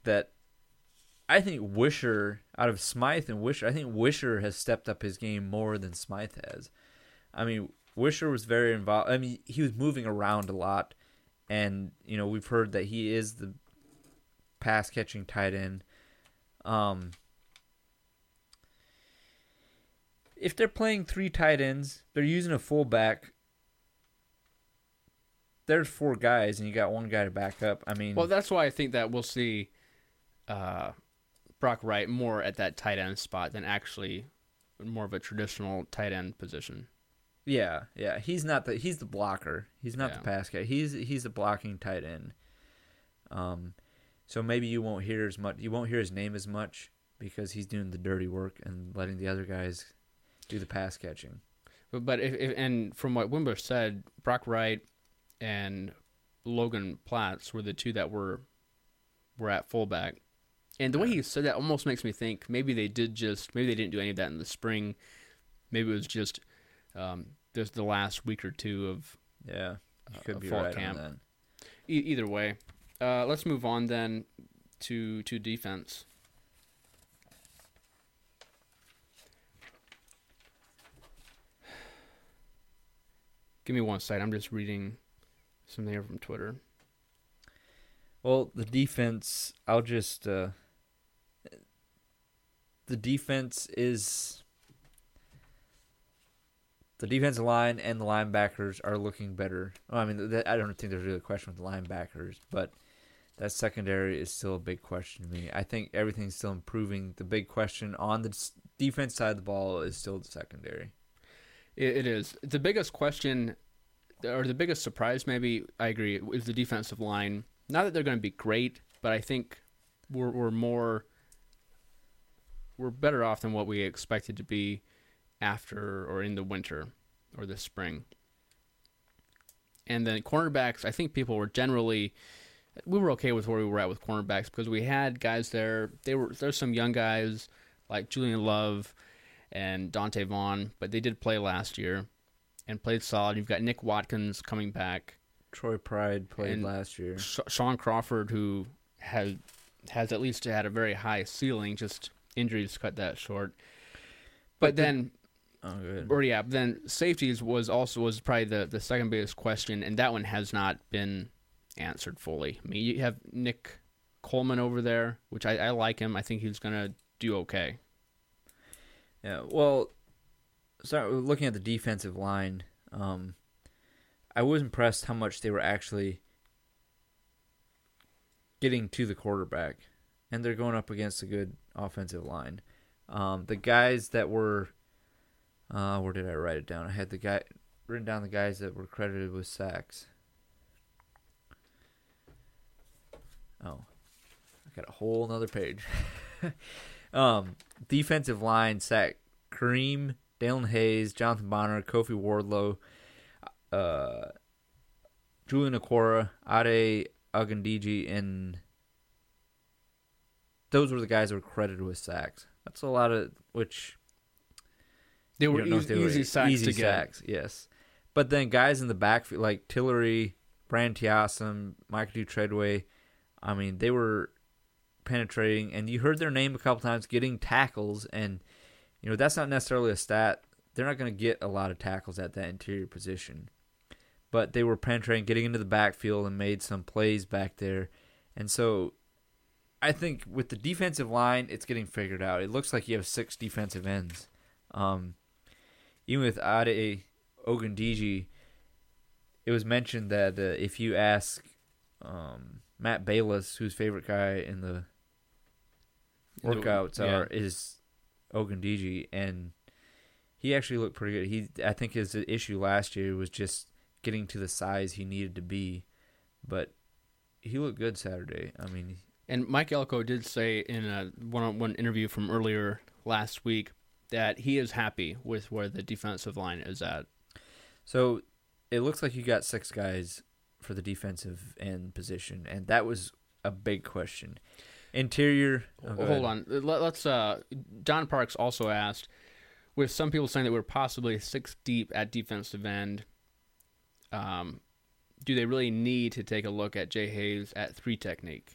[SPEAKER 2] Wisher, out of Smythe and Wisher, I think Wisher has stepped up his game more than Smythe has. I mean, Wisher was very involved. I mean, he was moving around a lot, and we've heard that he is the pass catching tight end. If they're playing 3 tight ends, they're using a fullback. There's 4 guys, and you got 1 guy to back up. I mean,
[SPEAKER 1] well, that's why I think that we'll see Brock Wright more at that tight end spot than actually more of a traditional tight end position.
[SPEAKER 2] yeah. He's the blocker. He's not the pass guy. He's the blocking tight end. So maybe you won't hear as much. You won't hear his name as much because he's doing the dirty work and letting the other guys do the pass catching.
[SPEAKER 1] But if and from what Wimbush said, Brock Wright and Logan Platts were the 2 that were at fullback. And the way he said that almost makes me think maybe they didn't do any of that in the spring. Maybe it was just there's the last week or 2 of
[SPEAKER 2] you could be
[SPEAKER 1] fall
[SPEAKER 2] right
[SPEAKER 1] camp.
[SPEAKER 2] on that.
[SPEAKER 1] Either way, let's move on then to defense. Give me one second. I'm just reading something here from Twitter.
[SPEAKER 2] Well, the defense, the defense is the defensive line and the linebackers are looking better. Well, I mean, I don't think there's really a question with the linebackers, but that secondary is still a big question to me. I think everything's still improving. The big question on the defense side of the ball is still the secondary.
[SPEAKER 1] It is. The biggest question, or the biggest surprise maybe, I agree, is the defensive line. Not that they're going to be great, but I think we're better off than what we expected to be after or in the winter or the spring. And then cornerbacks, I think people were we were okay with where we were at with cornerbacks because we had guys there. There's some young guys like Julian Love and Dante Vaughn, but they did play last year and played solid. You've got Nick Watkins coming back.
[SPEAKER 2] Troy Pride played last year.
[SPEAKER 1] Sean Crawford, who has at least had a very high ceiling, just injuries cut that short. But then, then safeties was probably the second biggest question, and that one has not been answered fully. I mean, you have Nick Coleman over there, which I like him. I think he's going to do okay.
[SPEAKER 2] Yeah, well, so looking at the defensive line, I was impressed how much they were actually getting to the quarterback, and they're going up against a good offensive line. The guys that were, where did I write it down? I had written down the guys that were credited with sacks. Oh, I got a whole nother page. Defensive line sack: Kareem, Dalen Hayes, Jonathan Bonner, Kofi Wardlow, Julian Okwara, Ade Ogundiji, and those were the guys that were credited with sacks. That's a lot of which
[SPEAKER 1] they were easy sacks to get.
[SPEAKER 2] Yes. But then guys in the backfield like Tillery, Brand Tiasum, Michael Treadway, I mean, they were penetrating, and you heard their name a couple times, getting tackles, and that's not necessarily a stat. They're not going to get a lot of tackles at that interior position. But they were penetrating, getting into the backfield, and made some plays back there. And so I think with the defensive line, it's getting figured out. It looks like you have 6 defensive ends. Even with Ade Ogundiji, it was mentioned that if you ask Matt Bayless, whose favorite guy in the workouts is Ogundiji, and he actually looked pretty good. I think his issue last year was just getting to the size he needed to be, but he looked good Saturday. I mean,
[SPEAKER 1] and Mike Elko did say in a one-on-one interview from earlier last week that he is happy with where the defensive line is at.
[SPEAKER 2] So it looks like you got 6 guys for the defensive end position, and that was a big question. Interior.
[SPEAKER 1] Hold on. Let's. Don Parks also asked, with some people saying that we're possibly 6 deep at defensive end, do they really need to take a look at Jay Hayes at 3 technique?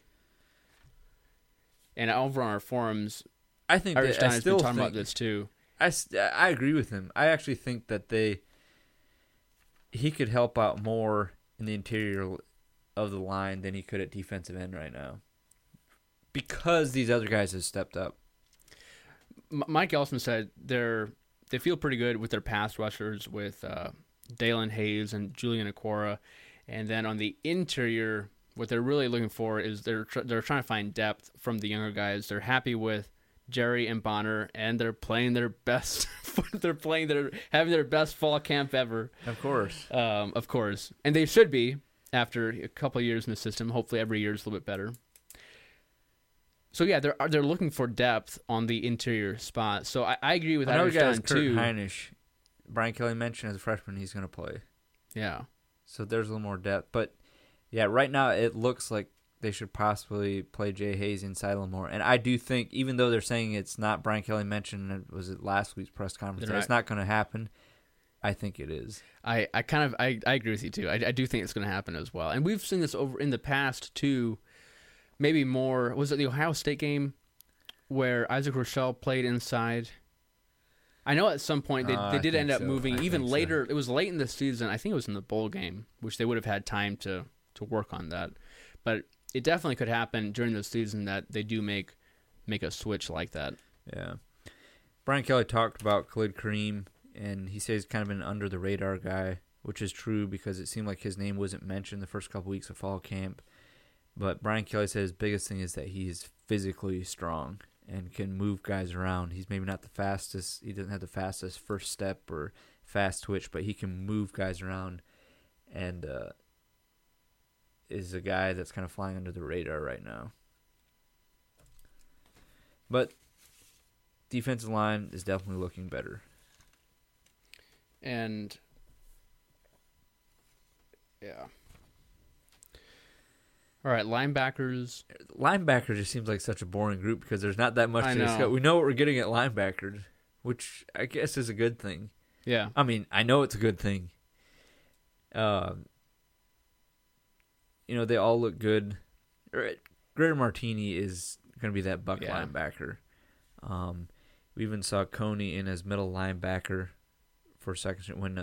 [SPEAKER 1] And over on our forums,
[SPEAKER 2] I think
[SPEAKER 1] Irish
[SPEAKER 2] that,
[SPEAKER 1] has been talking about this too.
[SPEAKER 2] I agree with him. I actually think that he could help out more in the interior of the line than he could at defensive end right now. because these other guys have stepped up.
[SPEAKER 1] Mike Elsman said they feel pretty good with their pass rushers with Dalen Hayes and Julian Okwara, and then on the interior, what they're really looking for is they're trying to find depth from the younger guys. They're happy with Jerry and Bonner, and they're playing their best. They're having their best fall camp ever.
[SPEAKER 2] Of course.
[SPEAKER 1] And they should be after a couple of years in the system. Hopefully, every year is a little bit better. So yeah, they're looking for depth on the interior spot. So I agree with Edelstein too.
[SPEAKER 2] Kurt Heinisch, Brian Kelly mentioned as a freshman he's going to play.
[SPEAKER 1] Yeah.
[SPEAKER 2] So there's a little more depth, but yeah, right now it looks like they should possibly play Jay Hayes inside a little more. And I do think, even though they're saying it's not, Brian Kelly mentioned it was at last week's press conference, it's not going to happen. I think it is.
[SPEAKER 1] I agree with you too. I do think it's going to happen as well. And we've seen this over in the past too. Maybe more. Was it the Ohio State game where Isaac Rochelle played inside? I know at some point they did end up moving. Even later, it was late in the season. I think it was in the bowl game, which they would have had time to work on that. But it definitely could happen during the season that they do make a switch like that.
[SPEAKER 2] Yeah. Brian Kelly talked about Khalid Kareem, and he says he's kind of an under-the-radar guy, which is true because it seemed like his name wasn't mentioned the first couple weeks of fall camp. But Brian Kelly said his biggest thing is that he's physically strong and can move guys around. He's maybe not the fastest. He doesn't have the fastest first step or fast twitch, but he can move guys around and is a guy that's kind of flying under the radar right now. But defensive line is definitely looking better.
[SPEAKER 1] And, yeah. All right, linebackers.
[SPEAKER 2] Linebackers just seems like such a boring group because there's not that much to discuss. We know what we're getting at linebackers, which I guess is a good thing.
[SPEAKER 1] Yeah.
[SPEAKER 2] I mean, I know it's a good thing. They all look good. Greater Martini is going to be that buck linebacker. We even saw Coney in as middle linebacker for a second when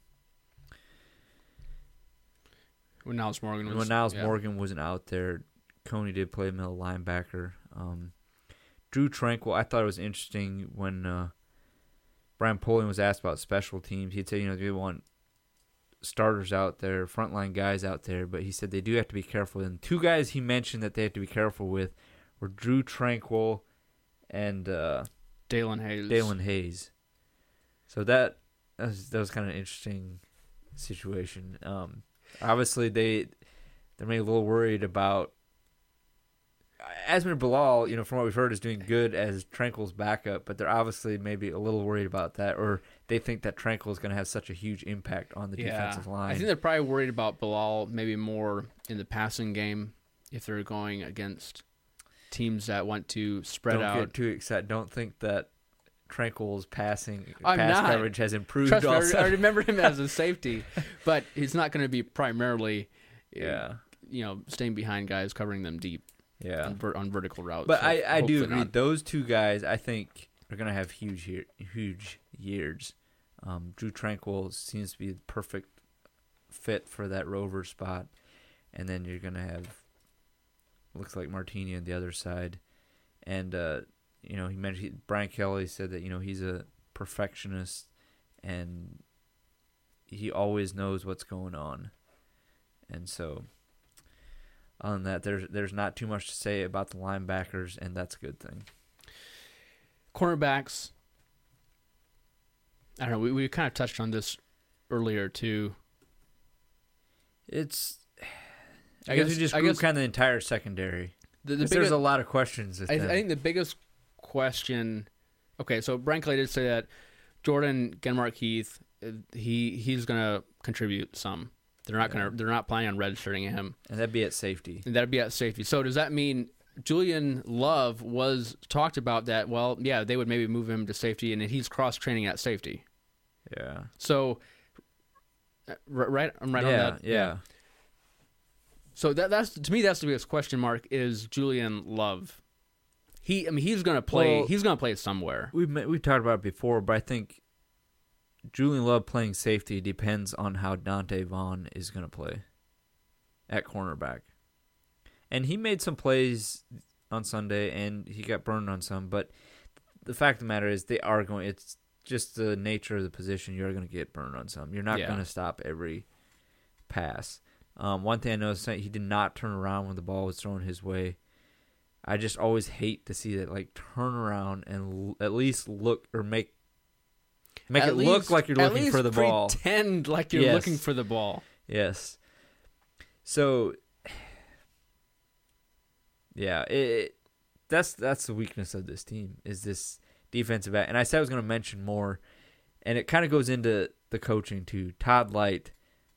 [SPEAKER 1] Niles Morgan
[SPEAKER 2] Morgan wasn't out there. Coney did play middle linebacker. Drew Tranquil, I thought it was interesting when Brian Polian was asked about special teams. He'd say, they want starters out there, frontline guys out there, but he said they do have to be careful. And two guys he mentioned that they have to be careful with were Drew Tranquil and
[SPEAKER 1] Dalen
[SPEAKER 2] Hayes. So that was kind of an interesting situation. Obviously, they're maybe a little worried about Asmir Bilal, from what we've heard, is doing good as Tranquil's backup, but they're obviously maybe a little worried about that, or they think that Tranquil is going to have such a huge impact on the defensive line.
[SPEAKER 1] I think they're probably worried about Bilal maybe more in the passing game if they're going against teams that want to spread out.
[SPEAKER 2] Don't get too excited. Don't think that Tranquil's pass coverage has improved.
[SPEAKER 1] Trust me, I remember him as a safety, but he's not going to be primarily, staying behind guys, covering them deep, on vertical routes.
[SPEAKER 2] But so I do agree. Those two guys, I think, are going to have huge years. Drew Tranquil seems to be the perfect fit for that rover spot, and then you're going to have looks like Martini on the other side, and. He mentioned Brian Kelly said that he's a perfectionist and he always knows what's going on, and so on that there's not too much to say about the linebackers, and that's a good thing.
[SPEAKER 1] Cornerbacks, I don't know. We kind of touched on this earlier too.
[SPEAKER 2] I guess we just group kind of the entire secondary. There's a lot of questions.
[SPEAKER 1] I think the biggest question. Okay, so Brian Clay did say that Jordan Genmark-Heath, he's going to contribute some. They're not planning on redshirting him,
[SPEAKER 2] and that'd be at safety.
[SPEAKER 1] So does that mean Julian Love was talked about that? Well, yeah, they would maybe move him to safety, and he's cross training at safety.
[SPEAKER 2] Yeah.
[SPEAKER 1] So, right, I'm right on that.
[SPEAKER 2] Yeah.
[SPEAKER 1] So that's to me that's the biggest question mark is Julian Love. He's going to play. He's going to play somewhere.
[SPEAKER 2] We talked about it before, but I think Julian Love playing safety depends on how Dante Vaughn is going to play at cornerback. And he made some plays on Sunday, and he got burned on some. But the fact of the matter is, they are going. It's just the nature of the position. You're going to get burned on some. You're not going to stop every pass. One thing I noticed, he did not turn around when the ball was thrown his way. I just always hate to see that, like, turn around and at least look or make it look like you're looking for the ball.
[SPEAKER 1] Pretend like you're looking for the ball.
[SPEAKER 2] Yes. So, yeah, that's the weakness of this team, is this defensive back. And I said I was going to mention more, and it kind of goes into the coaching too. Todd Light,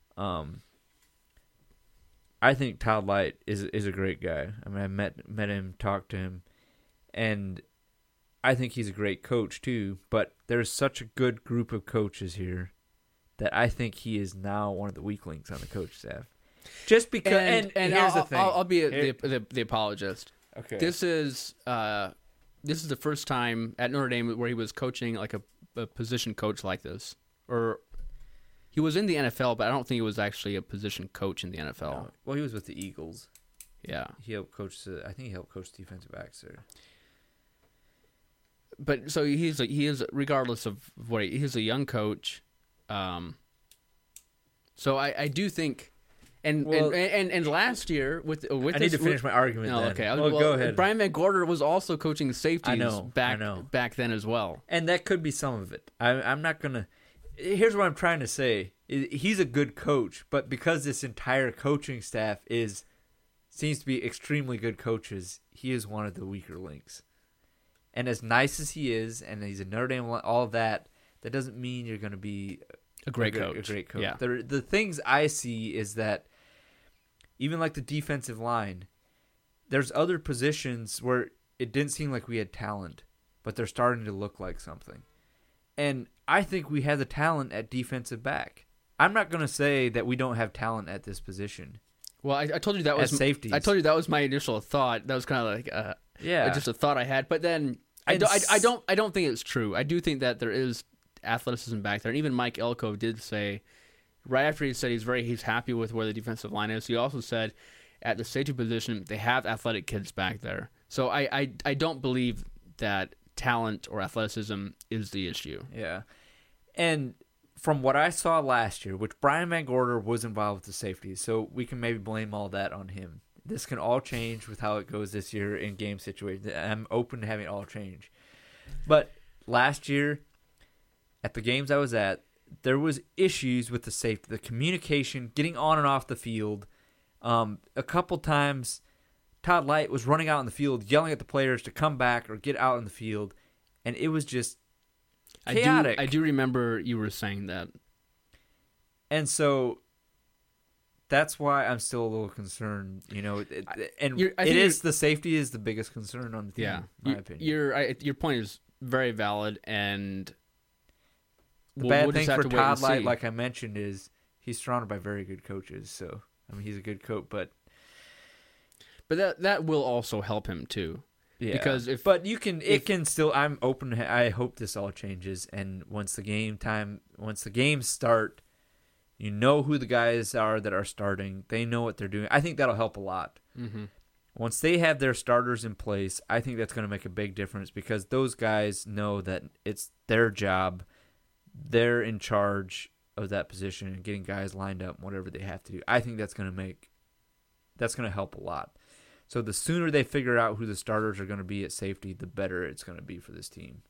[SPEAKER 2] I think Todd Light is a great guy. I mean, I met him, talked to him, and I think he's a great coach too. But there's such a good group of coaches here that I think he is now one of the weak links on the coach staff. Just because, and here's the thing.
[SPEAKER 1] I'll be the apologist.
[SPEAKER 2] Okay.
[SPEAKER 1] This is the first time at Notre Dame where he was coaching like a position coach like this, or he was in the NFL, but I don't think he was actually a position coach in the NFL.
[SPEAKER 2] No. Well, he was with the Eagles.
[SPEAKER 1] Yeah,
[SPEAKER 2] he helped coach. I think he helped coach defensive backs there.
[SPEAKER 1] But so he is regardless of what he's a young coach. So I do think. And last year with
[SPEAKER 2] I need to finish my argument.
[SPEAKER 1] No,
[SPEAKER 2] then.
[SPEAKER 1] okay.
[SPEAKER 2] Go ahead.
[SPEAKER 1] Brian Van Gorder was also coaching safeties
[SPEAKER 2] I know.
[SPEAKER 1] back then as well,
[SPEAKER 2] and that could be some of it. I'm not gonna. Here's what I'm trying to say: he's a good coach, but because this entire coaching staff seems to be extremely good coaches, he is one of the weaker links. And as nice as he is, and he's a Notre Dame, all of that, that doesn't mean you're going to be
[SPEAKER 1] a great coach.
[SPEAKER 2] A great coach.
[SPEAKER 1] Yeah.
[SPEAKER 2] The things I see is that even like the defensive line, there's other positions where it didn't seem like we had talent, but they're starting to look like something. And I think we have the talent at defensive back. I'm not going to say that we don't have talent at this position.
[SPEAKER 1] Well, I told you that was
[SPEAKER 2] safeties.
[SPEAKER 1] I told you that was my initial thought. That was kind of like just a thought I had. But then I don't think it's true. I do think that there is athleticism back there. And even Mike Elko did say right after he said he's happy with where the defensive line is. He also said at the safety position they have athletic kids back there. So I don't believe that talent or athleticism is the issue.
[SPEAKER 2] Yeah, and from what I saw last year, which Brian Van Gorder was involved with the safeties, so we can maybe blame all that on him. This can all change with how it goes this year in game situations. I'm open to having it all change. But last year, at the games I was at, there was issues with the safety, the communication, getting on and off the field. A couple times, Todd Light was running out in the field, yelling at the players to come back or get out in the field, and it was just chaotic.
[SPEAKER 1] I do remember you were saying that.
[SPEAKER 2] And so that's why I'm still a little concerned, the safety is the biggest concern on the team, in my opinion.
[SPEAKER 1] Your point is very valid, and
[SPEAKER 2] the bad thing for Todd Light, like I mentioned, is he's surrounded by very good coaches. So I mean, he's a good coach, but
[SPEAKER 1] that will also help him too.
[SPEAKER 2] Yeah,
[SPEAKER 1] because
[SPEAKER 2] I'm open. I hope this all changes, and once the games start, you know who the guys are that are starting. They know what they're doing. I think that'll help a lot.
[SPEAKER 1] Mm-hmm.
[SPEAKER 2] Once they have their starters in place, I think that's going to make a big difference because those guys know that it's their job. They're in charge of that position and getting guys lined up, whatever they have to do. I think that's going to help a lot. So the sooner they figure out who the starters are going to be at safety, the better it's going to be for this team.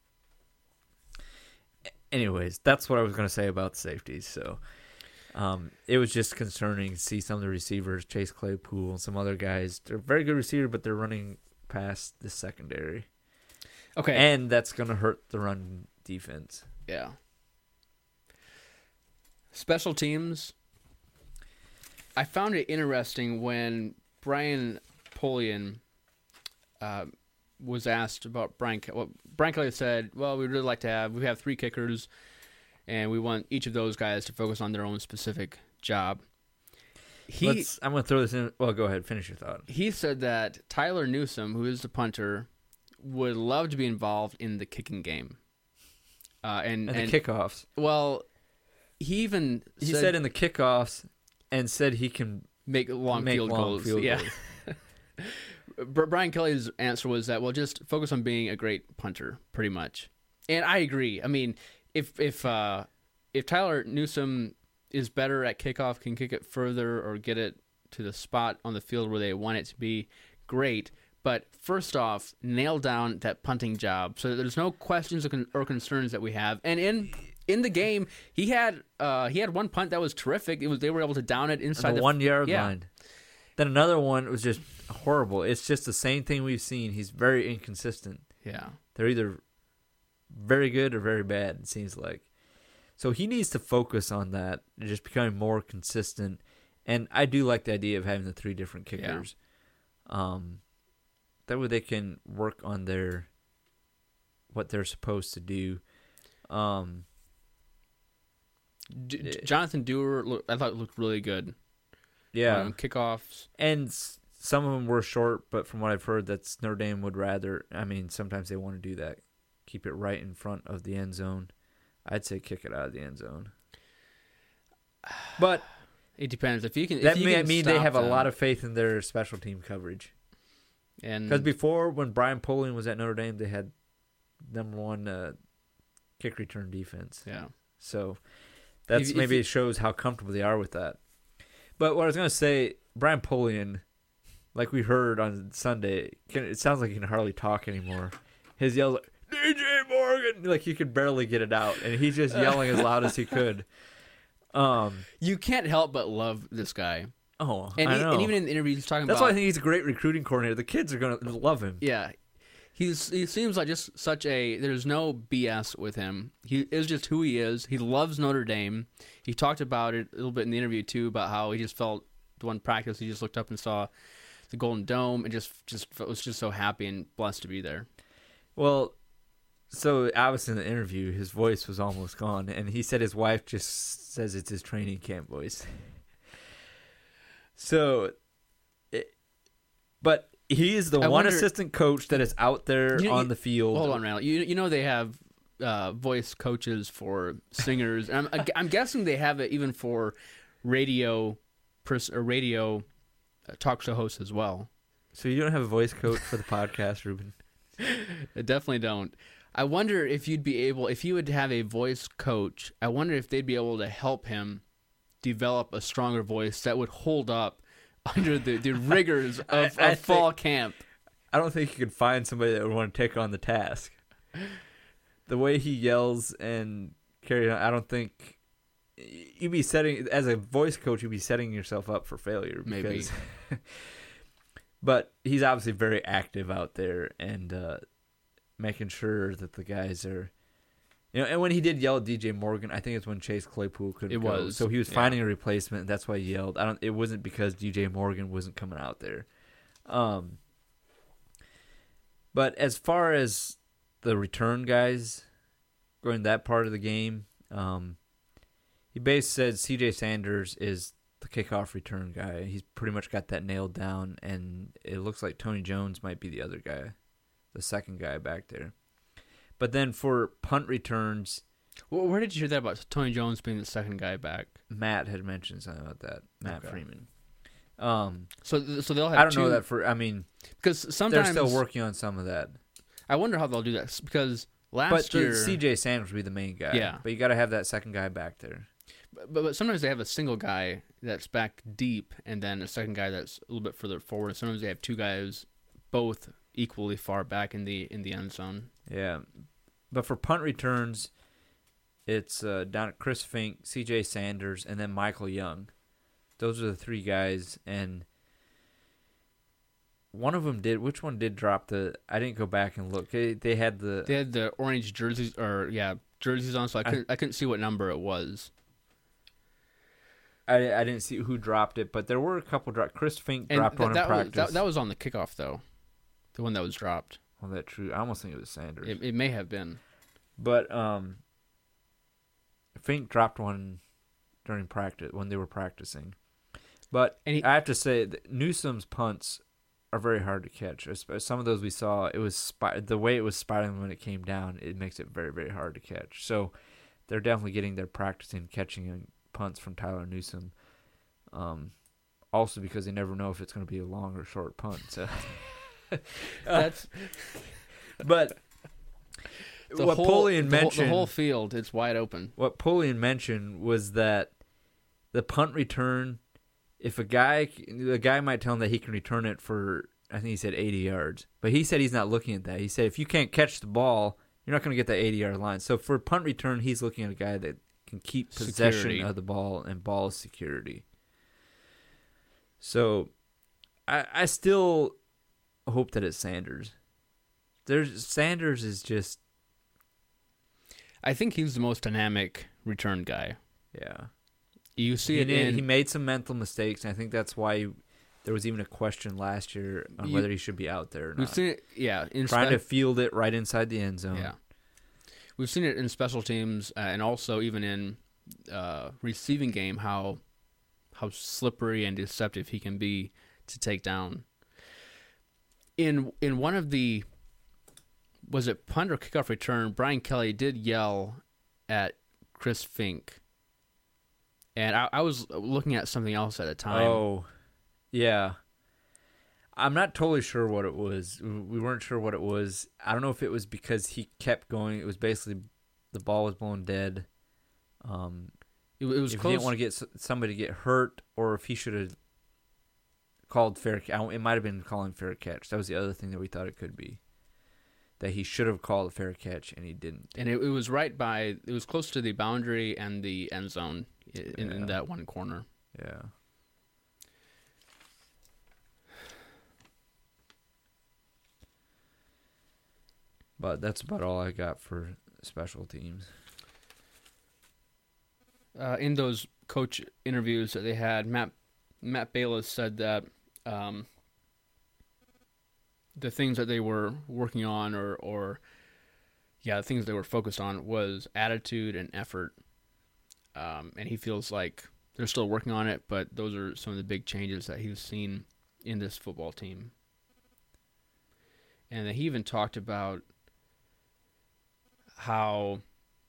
[SPEAKER 2] Anyways, that's what I was going to say about the safeties. So it was just concerning to see some of the receivers, Chase Claypool and some other guys. They're very good receivers, but they're running past the secondary.
[SPEAKER 1] Okay.
[SPEAKER 2] And that's going to hurt the run defense.
[SPEAKER 1] Yeah. Special teams. I found it interesting when Brian Polian was asked about Brian Kelly said, well, we'd really like to we have 3 kickers, and we want each of those guys to focus on their own specific job. I'm
[SPEAKER 2] going to throw this in. Well, go ahead. Finish your thought.
[SPEAKER 1] He said that Tyler Newsome, who is the punter, would love to be involved in the kicking game. And
[SPEAKER 2] the kickoffs.
[SPEAKER 1] Well, he
[SPEAKER 2] said in the kickoffs and said he can
[SPEAKER 1] make long field goals.
[SPEAKER 2] Yeah.
[SPEAKER 1] Brian Kelly's answer was that, well, just focus on being a great punter, pretty much. And I agree. I mean, if Tyler Newsome is better at kickoff, can kick it further or get it to the spot on the field where they want it to be, great. But first off, nail down that punting job so that there's no questions or concerns that we have. And in the game, he had one punt that was terrific. They were able to down it inside
[SPEAKER 2] the 1 yard line. Then another one was just horrible. It's just the same thing we've seen. He's very inconsistent.
[SPEAKER 1] Yeah.
[SPEAKER 2] They're either very good or very bad, it seems like. So he needs to focus on that, just becoming more consistent. And I do like the idea of having the 3 different kickers. Yeah. That way they can work on what they're supposed to do.
[SPEAKER 1] Jonathan Dewar, I thought looked really good.
[SPEAKER 2] Yeah.
[SPEAKER 1] Kickoffs.
[SPEAKER 2] And some of them were short, but from what I've heard, that's Notre Dame would rather. I mean, sometimes they want to do that. Keep it right in front of the end zone. I'd say kick it out of the end zone. But
[SPEAKER 1] it depends. If you can,
[SPEAKER 2] that may mean they have a lot of faith in their special team coverage.
[SPEAKER 1] And
[SPEAKER 2] because before, when Brian Polian was at Notre Dame, they had #1 kick return defense.
[SPEAKER 1] Yeah.
[SPEAKER 2] So that's maybe it shows how comfortable they are with that. But what I was going to say, Brian Polian, like we heard on Sunday, it sounds like he can hardly talk anymore. His yells like, DJ Morgan, like he could barely get it out, and he's just yelling as loud as he could.
[SPEAKER 1] You can't help but love this guy.
[SPEAKER 2] Oh,
[SPEAKER 1] and
[SPEAKER 2] I know.
[SPEAKER 1] And even in the interviews, he's talking
[SPEAKER 2] That's
[SPEAKER 1] about.
[SPEAKER 2] why I think he's a great recruiting coordinator. The kids are going to love him.
[SPEAKER 1] Yeah. He seems like just such there's no BS with him. He is just who he is. He loves Notre Dame. He talked about it a little bit in the interview, too, about how he just felt the one practice, he just looked up and saw the Golden Dome and just was just so happy and blessed to be there.
[SPEAKER 2] Well, so obviously in the interview, his voice was almost gone, and he said his wife just says it's his training camp voice. So, but he is the one assistant coach that is out there on the field.
[SPEAKER 1] Hold on, Randall. You know they have voice coaches for singers. And I'm guessing they have it even for radio talk show hosts as well.
[SPEAKER 2] So you don't have a voice coach for the podcast, Ruben?
[SPEAKER 1] I definitely don't. I wonder if if you would have a voice coach, I wonder if they'd be able to help him develop a stronger voice that would hold up under the rigors of fall camp.
[SPEAKER 2] I don't think you could find somebody that would want to take on the task. The way he yells and carries on, I don't think you'd be as a voice coach, you'd be setting yourself up for failure.
[SPEAKER 1] Maybe.
[SPEAKER 2] But he's obviously very active out there and making sure that the guys are, and when he did yell at DJ Morgan, I think it's when Chase Claypool couldn't go.
[SPEAKER 1] Was.
[SPEAKER 2] So he was finding a replacement, and that's why he yelled. It wasn't because DJ Morgan wasn't coming out there. But as far as the return guys going that part of the game, he basically said CJ Sanders is the kickoff return guy. He's pretty much got that nailed down, and it looks like Tony Jones might be the other guy, the second guy back there. But then for punt returns...
[SPEAKER 1] Well, where did you hear that about Tony Jones being the second guy back?
[SPEAKER 2] Matt had mentioned something about that. Matt Freeman.
[SPEAKER 1] So they'll have
[SPEAKER 2] I don't know that
[SPEAKER 1] because sometimes
[SPEAKER 2] they're still working on some of that.
[SPEAKER 1] I wonder how they'll do that because
[SPEAKER 2] last
[SPEAKER 1] year
[SPEAKER 2] CJ Sanders will be the main guy.
[SPEAKER 1] Yeah,
[SPEAKER 2] but you got to have that second guy back there.
[SPEAKER 1] But sometimes they have a single guy that's back deep, and then a second guy that's a little bit further forward. Sometimes they have two guys, both equally far back in the end zone.
[SPEAKER 2] Yeah, but for punt returns, it's down at Chris Fink, CJ Sanders, and then Michael Young. Those are the three guys, and one of them did. Which one did drop the? I didn't go back and look. They had the
[SPEAKER 1] orange jerseys, jerseys on, so I couldn't see what number it was.
[SPEAKER 2] I didn't see who dropped it, but there were a couple dropped. Chris Fink dropped one in practice.
[SPEAKER 1] That was on the kickoff, though. The one that was dropped.
[SPEAKER 2] Well, that's true. I almost think it was Sanders.
[SPEAKER 1] It may have been.
[SPEAKER 2] But Fink dropped one during practice when they were practicing. But I have to say, that Newsome's punts are very hard to catch. Some of those we saw, it was the way it was spiraling when it came down, it makes it very, very hard to catch. So they're definitely getting their practice in catching punts from Tyler Newsome. Also because they never know if it's going to be a long or short punt. So
[SPEAKER 1] That's
[SPEAKER 2] But what Polian mentioned,
[SPEAKER 1] the whole field, it's wide open.
[SPEAKER 2] What Polian mentioned was that the punt return, if the guy might tell him that he can return it for, I think he said 80 yards, but he said he's not looking at that. He said if you can't catch the ball, you're not going to get that 80-yard line. So for punt return, he's looking at a guy that can keep possession of the ball and ball security. So I still hope that it's Sanders. Sanders is just...
[SPEAKER 1] I think he's the most dynamic return guy.
[SPEAKER 2] Yeah.
[SPEAKER 1] You see he
[SPEAKER 2] made some mental mistakes, and I think that's why there was even a question last year on whether he should be out there or not.
[SPEAKER 1] We've seen it,
[SPEAKER 2] trying to field it right inside the end zone.
[SPEAKER 1] Yeah. We've seen it in special teams and also even in receiving game how slippery and deceptive he can be to take down. In one of the, was it punt or kickoff return, Brian Kelly did yell at Chris Fink. And I was looking at something else at the time.
[SPEAKER 2] Oh, yeah. I'm not totally sure what it was. We weren't sure what it was. I don't know if it was because he kept going. It was basically the ball was blown dead.
[SPEAKER 1] It was
[SPEAKER 2] if
[SPEAKER 1] close.
[SPEAKER 2] He didn't want to get somebody to get hurt, or if he should have called fair catch. It might have been calling fair catch. That was the other thing that we thought it could be. That he should have called a fair catch, and he didn't.
[SPEAKER 1] And it was it was close to the boundary and the end zone in that one corner.
[SPEAKER 2] Yeah. But that's about all I got for special teams.
[SPEAKER 1] In those coach interviews that they had, Matt Balis said that the things that they were working on the things they were focused on was attitude and effort. And he feels like they're still working on it, but those are some of the big changes that he's seen in this football team. And he even talked about how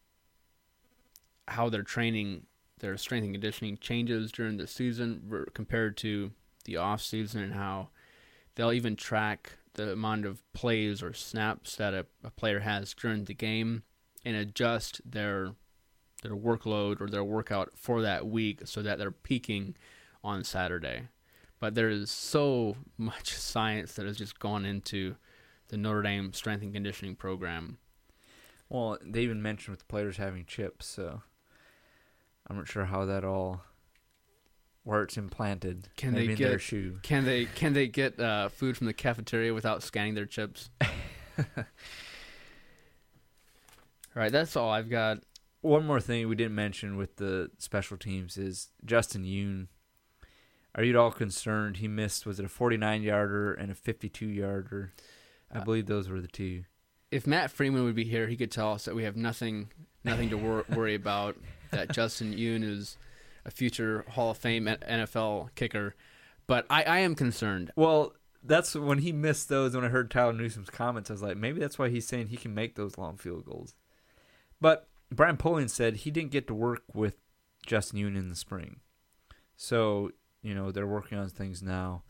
[SPEAKER 1] their training, their strength and conditioning changes during the season compared to the off season, and how they'll even track the amount of plays or snaps that a player has during the game and adjust their workload or their workout for that week so that they're peaking on Saturday. But there is so much science that has just gone into the Notre Dame strength and conditioning program.
[SPEAKER 2] Well, they even mentioned with the players having chips, so I'm not sure how that all, where it's implanted.
[SPEAKER 1] Can they get
[SPEAKER 2] their shoe?
[SPEAKER 1] Can they get food from the cafeteria without scanning their chips? All right, that's all I've got.
[SPEAKER 2] One more thing we didn't mention with the special teams is Justin Yoon. Are you at all concerned? He missed, was it a 49-yarder and a 52-yarder? I believe those were the two.
[SPEAKER 1] If Matt Freeman would be here, he could tell us that we have nothing to worry about, that Justin Yoon is a future Hall of Fame NFL kicker. But I am concerned.
[SPEAKER 2] Well, that's when he missed those. When I heard Tyler Newsome's comments, I was like, maybe that's why he's saying he can make those long field goals. But Brian Polian said he didn't get to work with Justin Yoon in the spring. So, they're working on things now.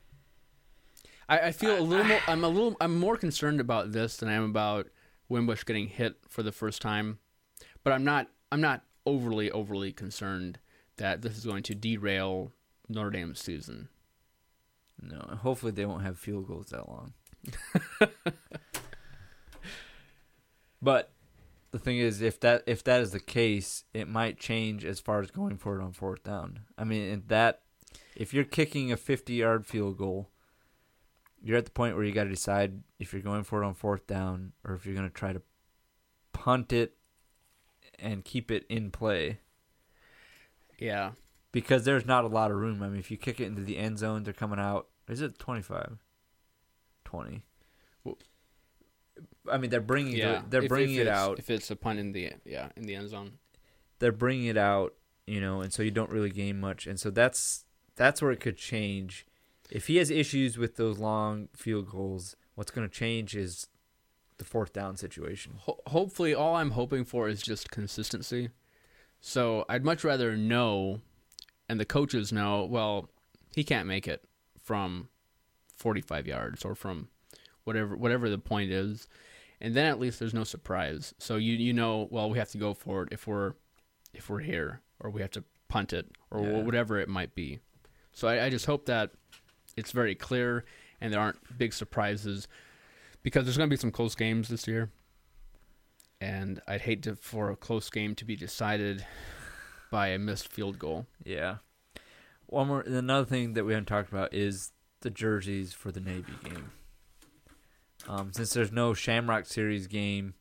[SPEAKER 1] I feel I'm more concerned about this than I am about Wimbush getting hit for the first time. But I'm not overly concerned that this is going to derail Notre Dame's season.
[SPEAKER 2] No, hopefully they won't have field goals that long. But the thing is, if that is the case, it might change as far as going for it on fourth down. I mean, if you're kicking a 50-yard field goal, you're at the point where you got to decide if you're going for it on fourth down or if you're going to try to punt it and keep it in play.
[SPEAKER 1] Yeah.
[SPEAKER 2] Because there's not a lot of room. I mean, if you kick it into the end zone, they're coming out. Is it 25? 20. Well, I mean, they're bringing it out.
[SPEAKER 1] If it's a punt in the end zone.
[SPEAKER 2] They're bringing it out, and so you don't really gain much. And so that's where it could change. If he has issues with those long field goals, what's going to change is the fourth down situation.
[SPEAKER 1] Hopefully, all I'm hoping for is just consistency. So I'd much rather know, and the coaches know, well, he can't make it from 45 yards or from whatever the point is, and then at least there's no surprise. So you know, well, we have to go for it if we're here, or we have to punt it, or whatever it might be. So I just hope that it's very clear and there aren't big surprises, because there's going to be some close games this year, and I'd hate for a close game to be decided by a missed field goal.
[SPEAKER 2] Yeah. Another thing that we haven't talked about is the jerseys for the Navy game. Since there's no Shamrock Series game,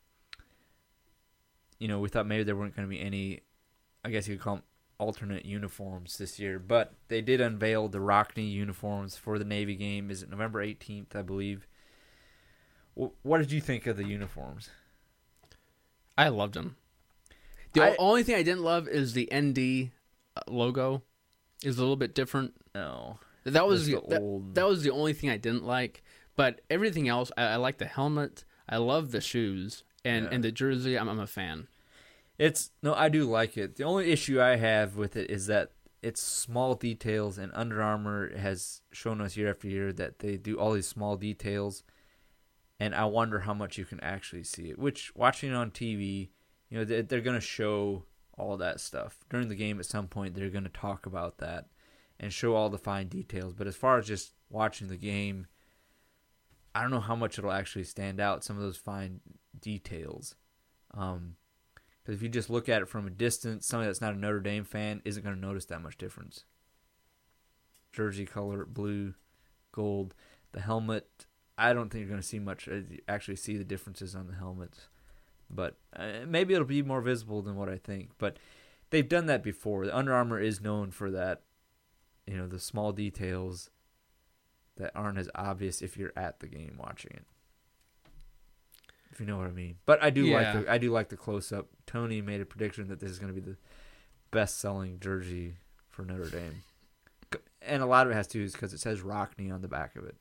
[SPEAKER 2] we thought maybe there weren't going to be any, I guess you could call them alternate uniforms this year, but they did unveil the Rockne uniforms for the Navy game. Is it November 18th, I believe? What did you think of the uniforms?
[SPEAKER 1] I loved them. The only thing I didn't love is the ND logo is a little bit different.
[SPEAKER 2] No.
[SPEAKER 1] That was the only thing I didn't like, but everything else, I like the helmet. I love the shoes, and the jersey, I'm a fan.
[SPEAKER 2] I do like it. The only issue I have with it is that it's small details, and Under Armour has shown us year after year that they do all these small details, and I wonder how much you can actually see it. Which, watching it on TV, they're going to show all that stuff. During the game at some point, they're going to talk about that and show all the fine details. But as far as just watching the game, I don't know how much it'll actually stand out, some of those fine details. Because if you just look at it from a distance, somebody that's not a Notre Dame fan isn't going to notice that much difference. Jersey color, blue, gold. The helmet, I don't think you're going to see much. Actually see the differences on the helmets. But maybe it'll be more visible than what I think. But they've done that before. The Under Armour is known for that, the small details that aren't as obvious if you're at the game watching it. If you know what I mean. But I do like the close up. Tony made a prediction that this is going to be the best selling jersey for Notre Dame, and a lot of it has to do because it says Rockne on the back of it.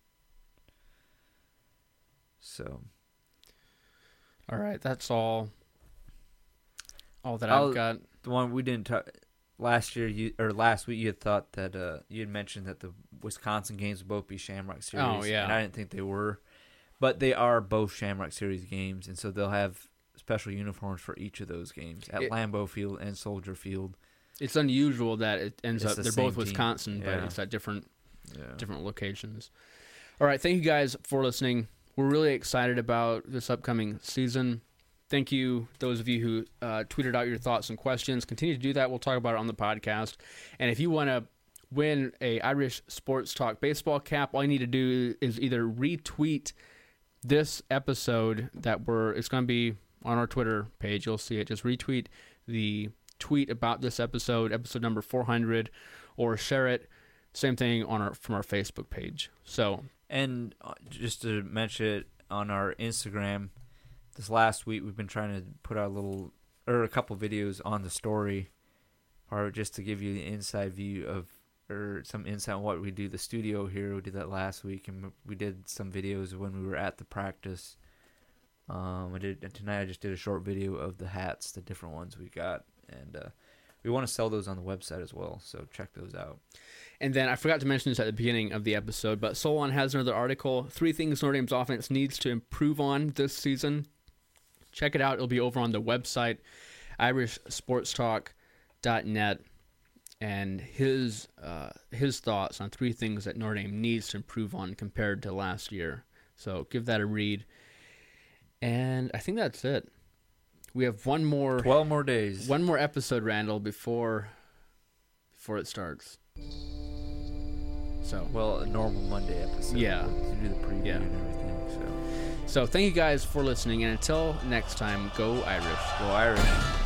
[SPEAKER 2] So,
[SPEAKER 1] all right, that's all that I've got.
[SPEAKER 2] The one we didn't talk last week, you had thought that you had mentioned that the Wisconsin games would both be Shamrock Series.
[SPEAKER 1] Oh yeah,
[SPEAKER 2] and I didn't think they were. But they are both Shamrock Series games, and so they'll have special uniforms for each of those games at Lambeau Field and Soldier Field.
[SPEAKER 1] It's unusual that it ends up they're both Wisconsin,
[SPEAKER 2] team.
[SPEAKER 1] but it's at different locations. All right, thank you guys for listening. We're really excited about this upcoming season. Thank you, those of you who tweeted out your thoughts and questions. Continue to do that. We'll talk about it on the podcast. And if you want to win a Irish Sports Talk baseball cap, all you need to do is either retweet this episode it's going to be on our Twitter page. You'll see it. Just retweet the tweet about this episode number 400, or share it. Same thing from our Facebook page. So,
[SPEAKER 2] and just to mention it on our Instagram, this last week we've been trying to put out a couple videos on the story, or just to give you the inside view of, or some insight on what we do. The studio here, we did that last week, and we did some videos when we were at the practice. Tonight I just did a short video of the hats, the different ones we got, and we want to sell those on the website as well, so check those out.
[SPEAKER 1] And then I forgot to mention this at the beginning of the episode, but Solon has another article, 3 things Notre Dame's offense needs to improve on this season. Check it out. It'll be over on the website, irishsportstalk.net. And his thoughts on 3 things that Notre Dame needs to improve on compared to last year. So give that a read. And I think that's it. We have 12
[SPEAKER 2] more days.
[SPEAKER 1] One more episode, Randall, before it starts. So
[SPEAKER 2] a normal Monday episode.
[SPEAKER 1] Yeah.
[SPEAKER 2] To do the preview and everything.
[SPEAKER 1] So thank you guys for listening, and until next time, go Irish.
[SPEAKER 2] Go Irish.